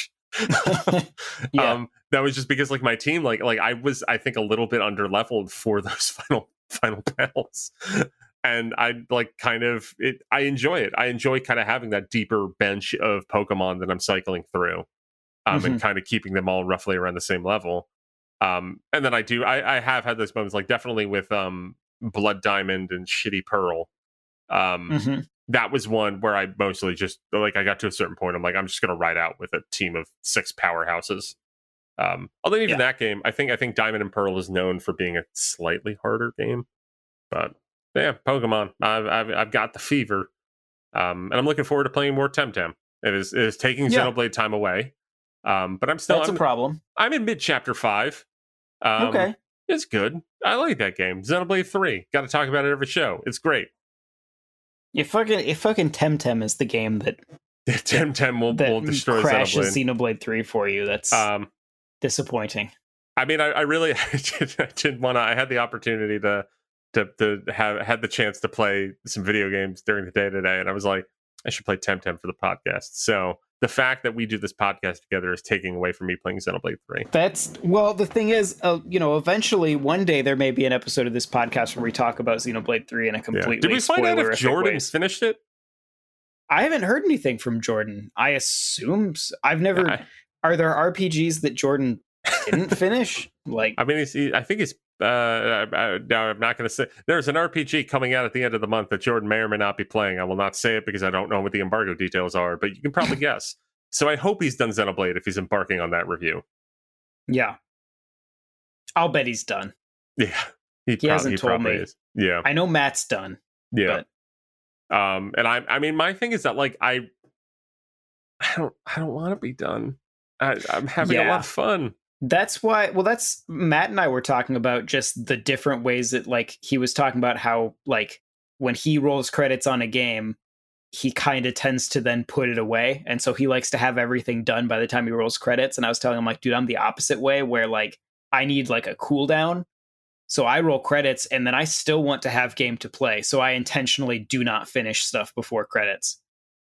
hard. Yeah. Um, that was just because like my team, like like I was, I think a little bit under leveled for those final final battles. And I like kind of it. I enjoy it. I enjoy kind of having that deeper bench of Pokemon that I'm cycling through. Um, and Mhm. kind of keeping them all roughly around the same level. Um, and then I do, I, I have had those moments, like definitely with um, Blood Diamond and Shitty Pearl. Um, Mhm. that was one where I mostly just like I got to a certain point. I'm like, I'm just gonna ride out with a team of six powerhouses. Um, although even Yeah. that game, I think I think Diamond and Pearl is known for being a slightly harder game. But yeah, Pokemon, I've I've, I've got the fever, um, and I'm looking forward to playing more Temtem. It is it is taking Yeah. Xenoblade time away, um, but I'm still That's I'm, a problem. I'm in mid chapter five. Um, Okay. it's good. I like that game. Xenoblade three. Got to talk about it every show. It's great. You fucking, you fucking Temtem is the game that Temtem will, that will destroy crashes Xenoblade. Xenoblade three for you. That's Um, disappointing. I mean, I, I really I did, I did want to. I had the opportunity to to to have had the chance to play some video games during the day today, and I was like, I should play Temtem for the podcast. So the fact that we do this podcast together is taking away from me playing Xenoblade three. That's well. The thing is, uh, you know, eventually one day there may be an episode of this podcast where we talk about Xenoblade three in a completely. Yeah. Did we find out if Jordan's ways. finished it? I haven't heard anything from Jordan. I assume so. I've never. Yeah, I, Are there R P Gs that Jordan didn't finish? Like, I mean, he's, he, I think he's. Uh, uh, now I'm not going to say there's an R P G coming out at the end of the month that Jordan may or may not be playing. I will not say it because I don't know what the embargo details are, but you can probably guess. So I hope he's done Xenoblade if he's embarking on that review. yeah, I'll bet he's done. Yeah, he, he hasn't he told me. Is. Yeah, I know Matt's done. Yeah, but... um, and I, I mean, my thing is that like I, I don't, I don't want to be done. I, I'm having yeah. a lot of fun. That's why, well, that's Matt and I were talking about just the different ways that, like, he was talking about how, like, when he rolls credits on a game, he kind of tends to then put it away. And so he likes to have everything done by the time he rolls credits. And I was telling him, like, dude, I'm the opposite way where, like, I need, like, a cooldown. So I roll credits and then I still want to have game to play. So I intentionally do not finish stuff before credits.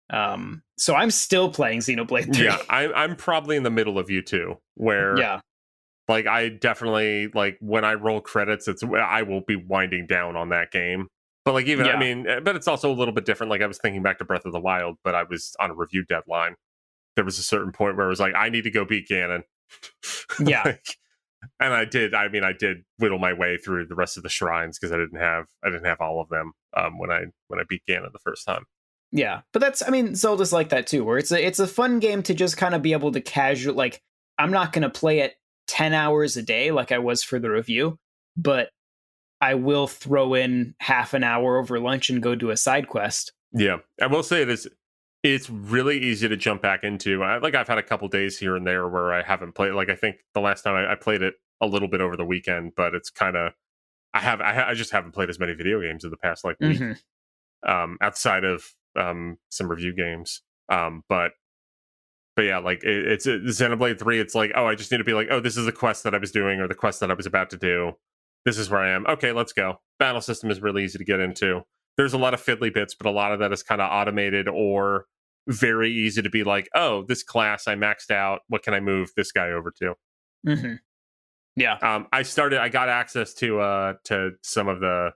Um, so I'm still playing Xenoblade three. Yeah, I, I'm probably in the middle of you two, where yeah, like I definitely like when I roll credits, it's I will be winding down on that game. But like even yeah. I mean, but it's also a little bit different. Like I was thinking back to Breath of the Wild, but I was on a review deadline. There was a certain point where it was like I need to go beat Ganon. Yeah, like, and I did. I mean, I did whittle my way through the rest of the shrines because I didn't have I didn't have all of them um, when I when I beat Ganon the first time. Yeah, but that's, I mean, Zelda's like that too, where it's a, it's a fun game to just kind of be able to casual, like, I'm not going to play it ten hours a day like I was for the review, but I will throw in half an hour over lunch and go do a side quest. Yeah, I will say it is, it's really easy to jump back into. I, like, I've had a couple days here and there where I haven't played, like, I think the last time I, I played it a little bit over the weekend, but it's kind of, I have, I, I just haven't played as many video games in the past, like, week, mm-hmm. um, outside of, um some review games um but but yeah like it, it's a Xenoblade three. It's like, oh, I just need to be like, oh, this is the quest that I was doing or the quest that I was about to do. This is where I am. Okay, let's go. Battle system is really easy to get into. There's a lot of fiddly bits, but a lot of that is kind of automated or very easy to be like, oh, this class I maxed out, what can I move this guy over to? Mm-hmm. Yeah. um I started I got access to uh to some of the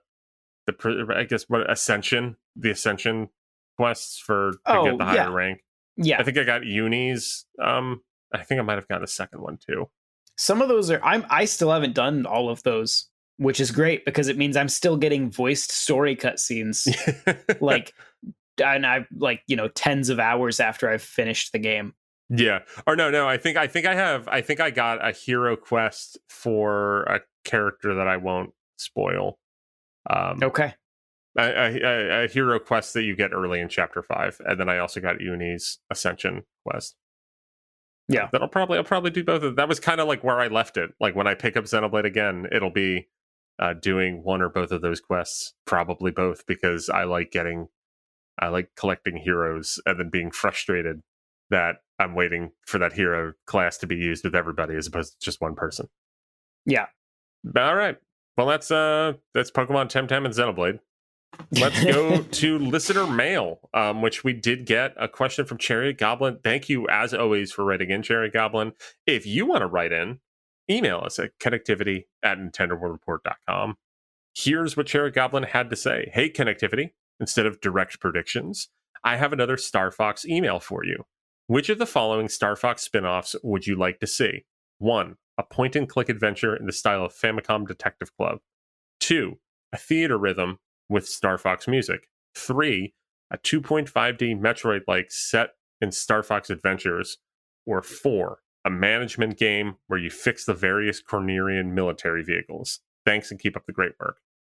the I guess what Ascension the Ascension quests for to oh, get the higher yeah. rank. Yeah, I think I got Uni's. Um, I think I might have gotten a second one too. Some of those are I'm I still haven't done all of those, which is great because it means I'm still getting voiced story cutscenes, like, and I like you know tens of hours after I've finished the game. Yeah, or no, no. I think I think I have. I think I got a hero quest for a character that I won't spoil. Um, okay. A, a, a hero quest that you get early in chapter five, and then I also got Uni's Ascension quest. Yeah, that'll probably I'll probably do both of them. That was kind of like where I left it. Like when I pick up Xenoblade again, it'll be uh, doing one or both of those quests, probably both, because I like getting, I like collecting heroes and then being frustrated that I'm waiting for that hero class to be used with everybody as opposed to just one person. Yeah. All right. Well, that's uh that's Pokemon Temtem and Xenoblade. Let's go to listener mail, um, which we did get a question from Chariot Goblin. Thank you, as always, for writing in, Chariot Goblin. If you want to write in, email us at connectivity at nintendo world report dot com. Here's what Chariot Goblin had to say. Hey, Connectivity, instead of direct predictions, I have another Star Fox email for you. Which of the following Star Fox spin-offs would you like to see? One, a point-and-click adventure in the style of Famicom Detective Club. Two, a theater rhythm with Star Fox music. Three, a two point five D Metroid-like set in Star Fox Adventures, or four, a management game where you fix the various Cornerian military vehicles. Thanks and keep up the great work.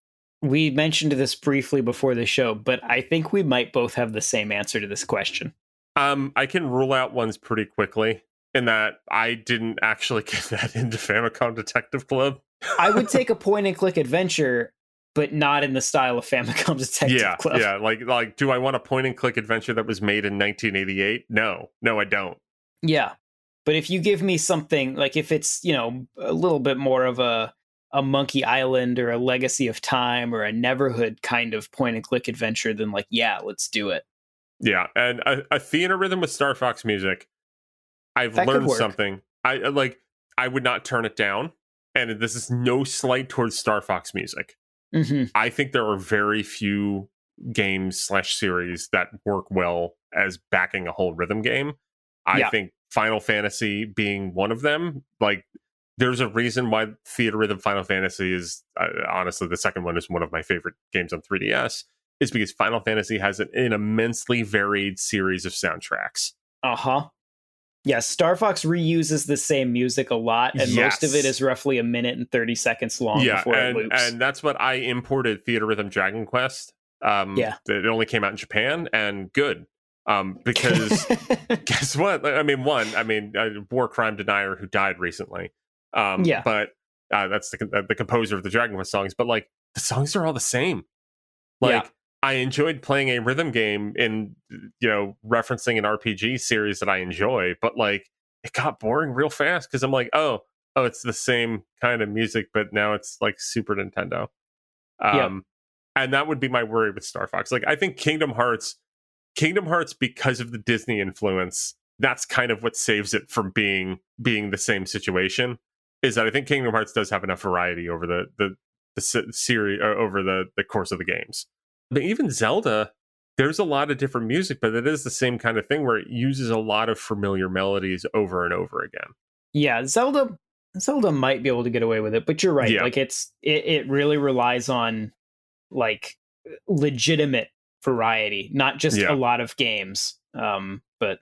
We mentioned this briefly before the show, but I think we might both have the same answer to this question. Um, I can rule out ones pretty quickly in that I didn't actually get that into Famicom Detective Club. I would take a point and click adventure, but not in the style of Famicom Detective yeah, Club. Yeah, like like do I want a point and click adventure that was made in nineteen eighty-eight? No. No, I don't. Yeah. But if you give me something like if it's, you know, a little bit more of a a Monkey Island or a Legacy of Time or a Neverhood kind of point and click adventure, then like, yeah, let's do it. Yeah, and a, a theater rhythm with Star Fox music. I've That could learned work. something. I like. I would not turn it down, and this is no slight towards Star Fox music. Mm-hmm. I think there are very few games slash series that work well as backing a whole rhythm game. I Yeah. think Final Fantasy being one of them. Like, there's a reason why Theater Rhythm Final Fantasy is uh, honestly the second one is one of my favorite games on three D S. Is because Final Fantasy has an, an immensely varied series of soundtracks. Uh-huh. Yeah, Star Fox reuses the same music a lot, and Yes. most of it is roughly a minute and thirty seconds long Yeah, before and, it loops. and that's what I imported Theater Rhythm Dragon Quest. Um, Yeah. It only came out in Japan, and good. Um, because guess what? I mean, one, I mean, a war crime denier who died recently. Um, Yeah. But uh, that's the, the composer of the Dragon Quest songs. But like, the songs are all the same. Like, Yeah. I enjoyed playing a rhythm game in, you know, referencing an R P G series that I enjoy, but like it got boring real fast because I'm like, oh, oh, it's the same kind of music, but now it's like Super Nintendo. Um, Yep. And that would be my worry with Star Fox. Like, I think Kingdom Hearts, Kingdom Hearts, because of the Disney influence, that's kind of what saves it from being being the same situation. Is that I think Kingdom Hearts does have enough variety over the the the se- series uh, over the the course of the games. But even Zelda, there's a lot of different music, but it is the same kind of thing where it uses a lot of familiar melodies over and over again. Yeah, Zelda Zelda might be able to get away with it, but you're right. Yeah. Like it's it, it really relies on like legitimate variety, not just Yeah. a lot of games. Um, but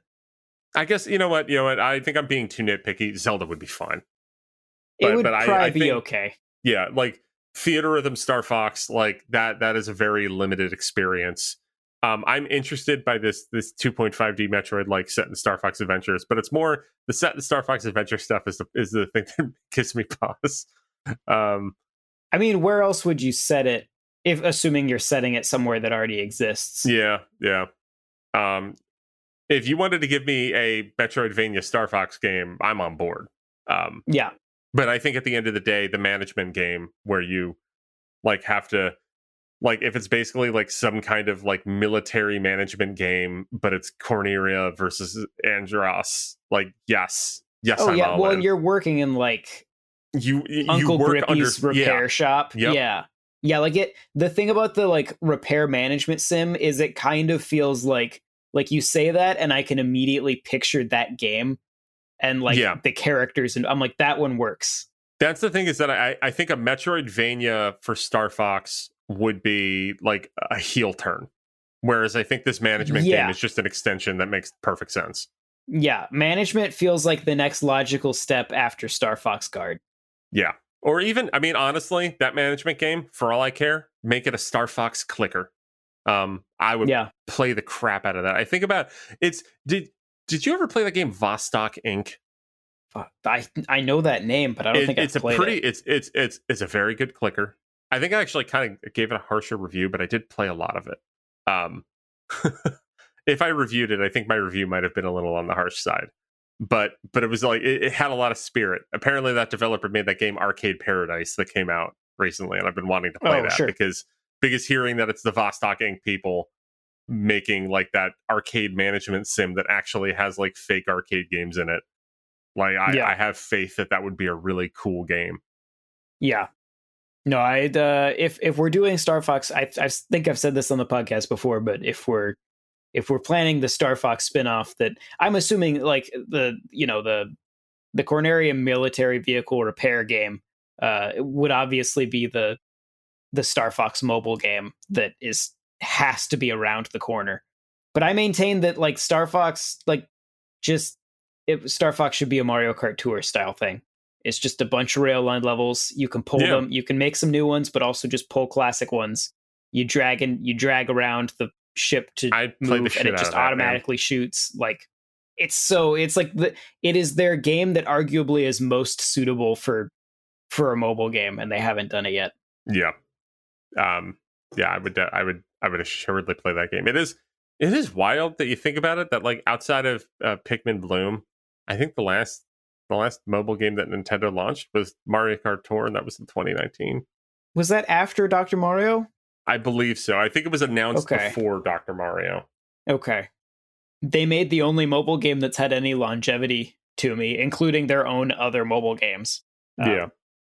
I guess you know what, you know what, I think I'm being too nitpicky. Zelda would be fine. it But- would but I- probably I be think- okay. Yeah, like Theater Rhythm Star Fox, like that that is a very limited experience. Um, I'm interested by this this two point five D Metroid like set in Star Fox Adventures, but it's more the set in Star Fox Adventure stuff is the is the thing that gives me pause. Um, I mean, where else would you set it if assuming you're setting it somewhere that already exists? yeah, yeah. Um, if you wanted to give me a Metroidvania Star Fox game, I'm on board. Um, Yeah. But I think at the end of the day, the management game where you like have to like if it's basically like some kind of like military management game, but it's Corneria versus Andros, like yes, yes, Oh I'm yeah. all Well, in. and you're working in like you you Uncle work Grippy's under repair yeah, shop. Yep. Yeah. Yeah, like it the thing about the like repair management sim is it kind of feels like like you say that and I can immediately picture that game and like Yeah. the characters and I'm like that one works. That's the thing is that I I think a Metroidvania for Star Fox would be like a heel turn, whereas I think this management Yeah. game is just an extension that makes perfect sense. Yeah, management feels like the next logical step after Star Fox Guard. Yeah. Or even, I mean, honestly, that management game, for all I care, make it a Star Fox clicker. Um, I would Yeah. play the crap out of that. I think about it's did did you ever play that game Vostok Incorporated? Fuck, I I know that name, but I don't It- think it's I've a played pretty it. it's it's it's it's a very good clicker. I think I actually kind of gave it a harsher review, but I did play a lot of it. Um if I reviewed it, I think my review might have been a little on the harsh side. But but it was like it, it had a lot of spirit. Apparently that developer made that game Arcade Paradise that came out recently, and I've been wanting to play Oh, that sure. because because hearing that it's the Vostok Incorporated people making like that arcade management sim that actually has like fake arcade games in it. Like I, Yeah. I have faith that that would be a really cool game. Yeah. No, I'd uh if if we're doing Star Fox, I I think I've said this on the podcast before, but if we're if we're planning the Star Fox spinoff, that I'm assuming like the you know the the Corneria military vehicle repair game uh would obviously be the the Star Fox mobile game that is has to be around the corner. But I maintain that like Star Fox, like just it, Star Fox should be a Mario Kart Tour style thing. It's just a bunch of rail line levels. You can pull Yeah. them. You can make some new ones, but also just pull classic ones. You drag and you drag around the ship to I'd play the move, shit and it out just of that, man. automatically shoots. Like it's so it's like the it is their game that arguably is most suitable for for a mobile game, and they haven't done it yet. Yeah. Um, yeah, I would, I would, I would assuredly play that game. It is, it is wild that you think about it. That like outside of uh, Pikmin Bloom, I think the last, the last mobile game that Nintendo launched was Mario Kart Tour, and that was in twenty nineteen. Was that after Doctor Mario? I believe so. I think it was announced Okay. before Doctor Mario. Okay. They made the only mobile game that's had any longevity to me, including their own other mobile games. Um, Yeah.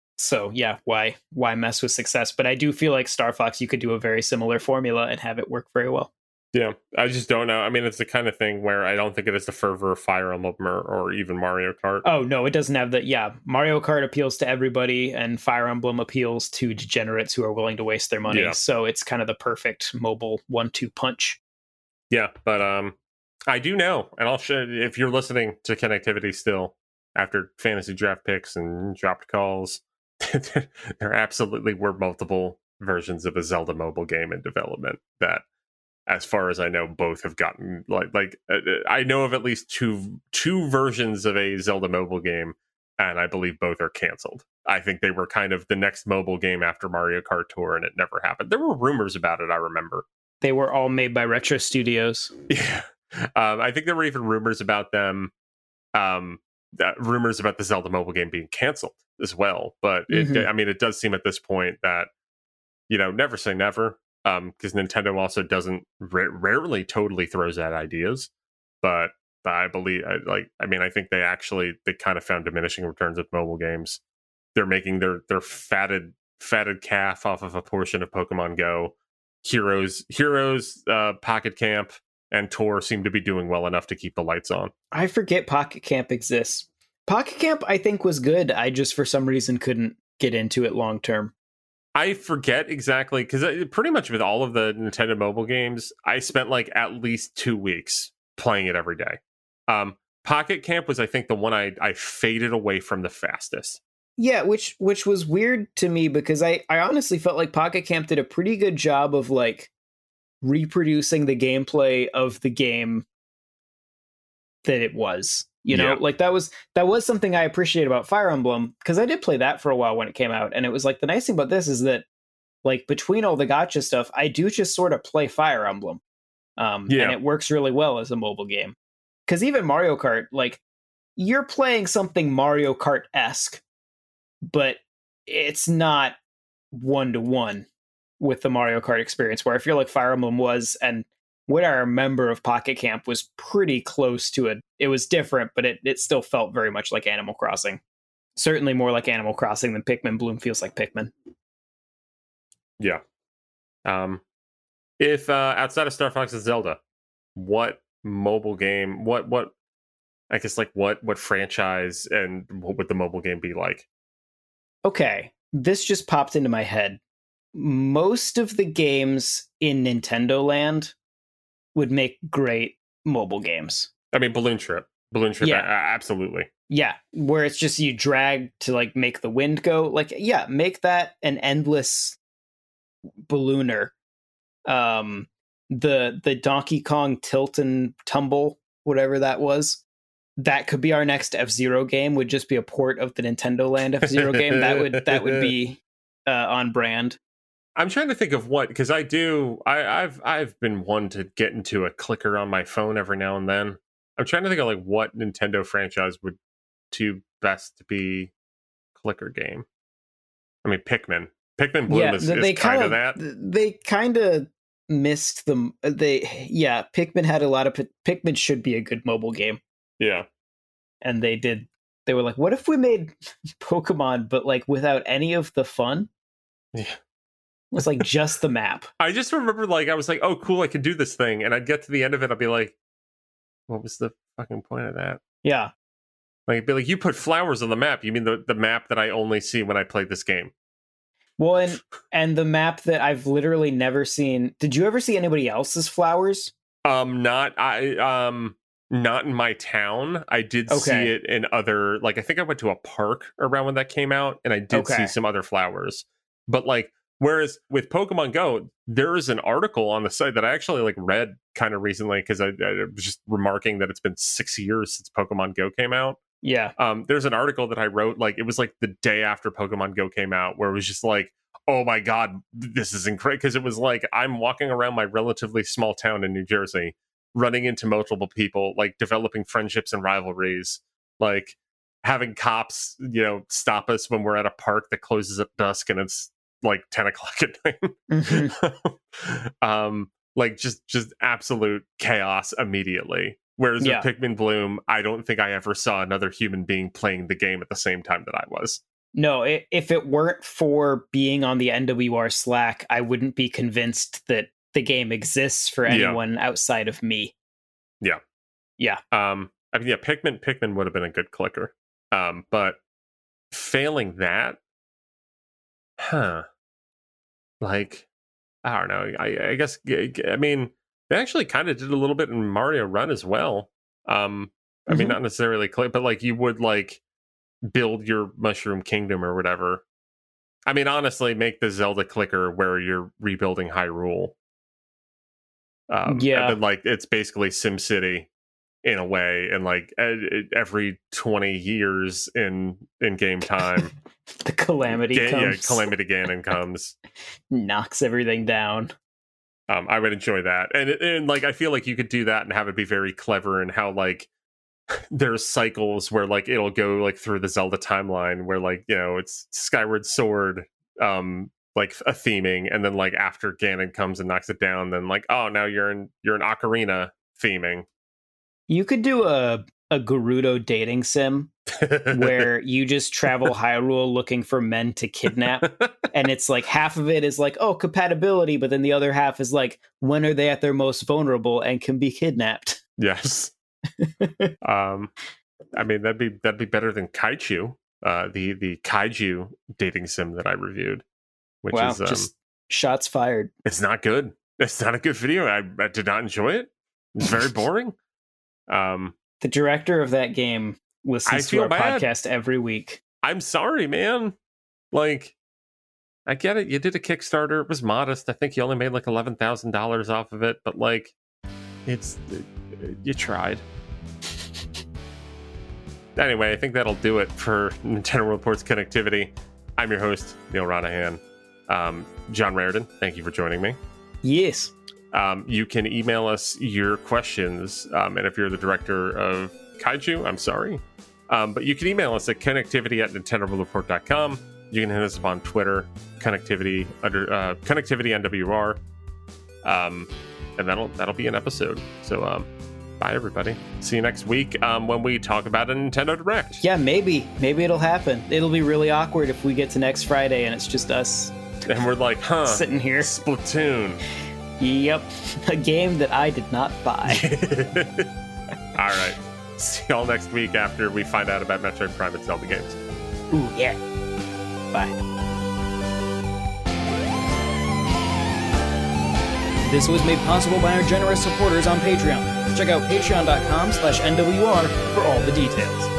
So yeah, why why mess with success? But I do feel like Star Fox, you could do a very similar formula and have it work very well. Yeah, I just don't know. I mean, it's the kind of thing where I don't think it is the fervor of Fire Emblem or, or even Mario Kart. Oh no, it doesn't have the yeah. Mario Kart appeals to everybody, and Fire Emblem appeals to degenerates who are willing to waste their money. Yeah. So it's kind of the perfect mobile one-two punch. Yeah, but um, I do know, and I'll show if you're listening to Connectivity still after fantasy draft picks and dropped calls. There absolutely were multiple versions of a Zelda mobile game in development that, as far as I know, both have gotten like like uh, I know of at least two two versions of a Zelda mobile game, and I believe both are canceled. I think they were kind of the next mobile game after Mario Kart Tour, and it never happened. There were rumors about it, I remember. They were all made by Retro Studios. Yeah, um, I think there were even rumors about them. Um, that rumors about the Zelda mobile game being canceled as well. But it, Mhm. I mean, it does seem at this point that, you know, never say never, um, because Nintendo also doesn't ra- rarely totally throws out ideas. But I believe, I, like, I mean, I think they actually they kind of found diminishing returns with mobile games. They're making their their fatted fatted calf off of a portion of Pokemon Go. Heroes, Heroes, uh, Pocket Camp, and Tour seem to be doing well enough to keep the lights on. I forget Pocket Camp exists. Pocket Camp, I think, was good. I just, for some reason, couldn't get into it long term. I forget exactly, because pretty much with all of the Nintendo mobile games, I spent like at least two weeks playing it every day. Um, Pocket Camp was, I think, the one I, I faded away from the fastest. Yeah, which which was weird to me because I, I honestly felt like Pocket Camp did a pretty good job of like reproducing the gameplay of the game that it was. You know, Yeah. like that was that was something I appreciate about Fire Emblem, because I did play that for a while when it came out, and it was like the nice thing about this is that like between all the gacha stuff, I do just sort of play Fire Emblem, um, Yeah. and it works really well as a mobile game. Because even Mario Kart, like you're playing something Mario Kart-esque, but it's not one to one with the Mario Kart experience. Where I feel like Fire Emblem was, and what I remember of Pocket Camp was pretty close to it. It was different, but it, it still felt very much like Animal Crossing. Certainly more like Animal Crossing than Pikmin. Bloom feels like Pikmin. Yeah. Um, if uh, outside of Star Fox and Zelda, what mobile game, what what I guess like what what franchise and what would the mobile game be like? Okay, this just popped into my head. Most of the games in Nintendo Land would make great mobile games. I mean, Balloon Trip, Balloon Trip, Yeah. a- a- absolutely. Yeah, where it's just you drag to like make the wind go. Like, yeah, make that an endless ballooner. Um, the the Donkey Kong tilt and tumble, whatever that was, that could be our next F-Zero game. Would just be a port of the Nintendo Land F-Zero game. That would that would be uh, on brand. I'm trying to think of what, because I do, I, I've I've been one to get into a clicker on my phone every now and then. I'm trying to think of like what Nintendo franchise would do best to be clicker game. I mean, Pikmin. Pikmin Bloom Yeah, is, they is kind kind of that. They kind of missed them. They yeah, Pikmin had a lot of Pikmin should be a good mobile game, Yeah. and they did. They were like, what if we made Pokemon, but like without any of the fun? Yeah. It was like just the map. I just remember like I was like, oh cool, I can do this thing. And I'd get to the end of it, I'd be like, what was the fucking point of that? Yeah. Like it'd be like, you put flowers on the map. You mean the, the map that I only see when I play this game? Well, and, and the map that I've literally never seen. Did you ever see anybody else's flowers? Um, not I um not in my town. I did Okay. see it in other, like I think I went to a park around when that came out, and I did Okay. see some other flowers. But like, whereas with Pokemon Go, there is an article on the site that I actually like read kind of recently because I, I was just remarking that it's been six years since Pokemon Go came out. Yeah. Um, there's an article that I wrote, like it was like the day after Pokemon Go came out, where it was just like, oh my god, this is incredible. Because it was like I'm walking around my relatively small town in New Jersey, running into multiple people, like developing friendships and rivalries, like having cops, you know, stop us when we're at a park that closes at dusk and it's like ten o'clock at night. Mm-hmm. um, like just just absolute chaos immediately. Whereas Yeah. with Pikmin Bloom, I don't think I ever saw another human being playing the game at the same time that I was. No, it, if it weren't for being on the N W R Slack, I wouldn't be convinced that the game exists for anyone yeah. outside of me. Yeah. Yeah. Um, I mean, yeah, Pikmin, Pikmin would have been a good clicker. Um, but failing that, huh? Like, I don't know. I, I guess, I mean, they actually kind of did a little bit in Mario Run as well. Um, I mm-hmm. mean, not necessarily click, but like you would like build your Mushroom Kingdom or whatever. I mean, honestly, make the Zelda clicker where you're rebuilding Hyrule. Um, yeah, and then like it's basically SimCity in a way, and like every twenty years in in game time, the calamity Ga- comes. Yeah, Calamity Ganon comes, knocks everything down. Um, I would enjoy that, and and like I feel like you could do that and have it be very clever in how like there's cycles where like it'll go like through the Zelda timeline where like you know it's Skyward Sword, um, like a theming, and then like after Ganon comes and knocks it down, then like oh now you're in you're in Ocarina theming. You could do a a Gerudo dating sim where you just travel Hyrule looking for men to kidnap, and it's like half of it is like oh compatibility, but then the other half is like when are they at their most vulnerable and can be kidnapped. Yes. um, I mean that'd be that'd be better than Kaichu, uh, the the Kaiju dating sim that I reviewed. Which wow, is um, just shots fired. It's not good. It's not a good video. I, I did not enjoy it. It's very boring. Um, the director of that game listens to our bad. podcast every week. I'm sorry, man. Like, I get it. You did a Kickstarter. It was modest. I think you only made like eleven thousand dollars off of it. But like, it's it, you tried. Anyway, I think that'll do it for Nintendo World Report's Connectivity. I'm your host, Neil Ronahan. Um, John Raridan, thank you for joining me. Yes. Um, you can email us your questions, um, and if you're the director of Kaiju, I'm sorry. Um, but you can email us at connectivity at nintendo world report dot com. You can hit us up on Twitter, connectivity under uh, connectivity N W R, um, and that'll that'll be an episode. So um, bye everybody. See you next week um, when we talk about a Nintendo Direct. Yeah, maybe maybe it'll happen. It'll be really awkward if we get to next Friday and it's just us. And we're like, huh, sitting here. Splatoon. Yep, a game that I did not buy. All right. See y'all next week after we find out about Metroid Prime and Zelda games. Ooh, yeah. Bye. This was made possible by our generous supporters on Patreon. Check out patreon dot com slash N W R for all the details.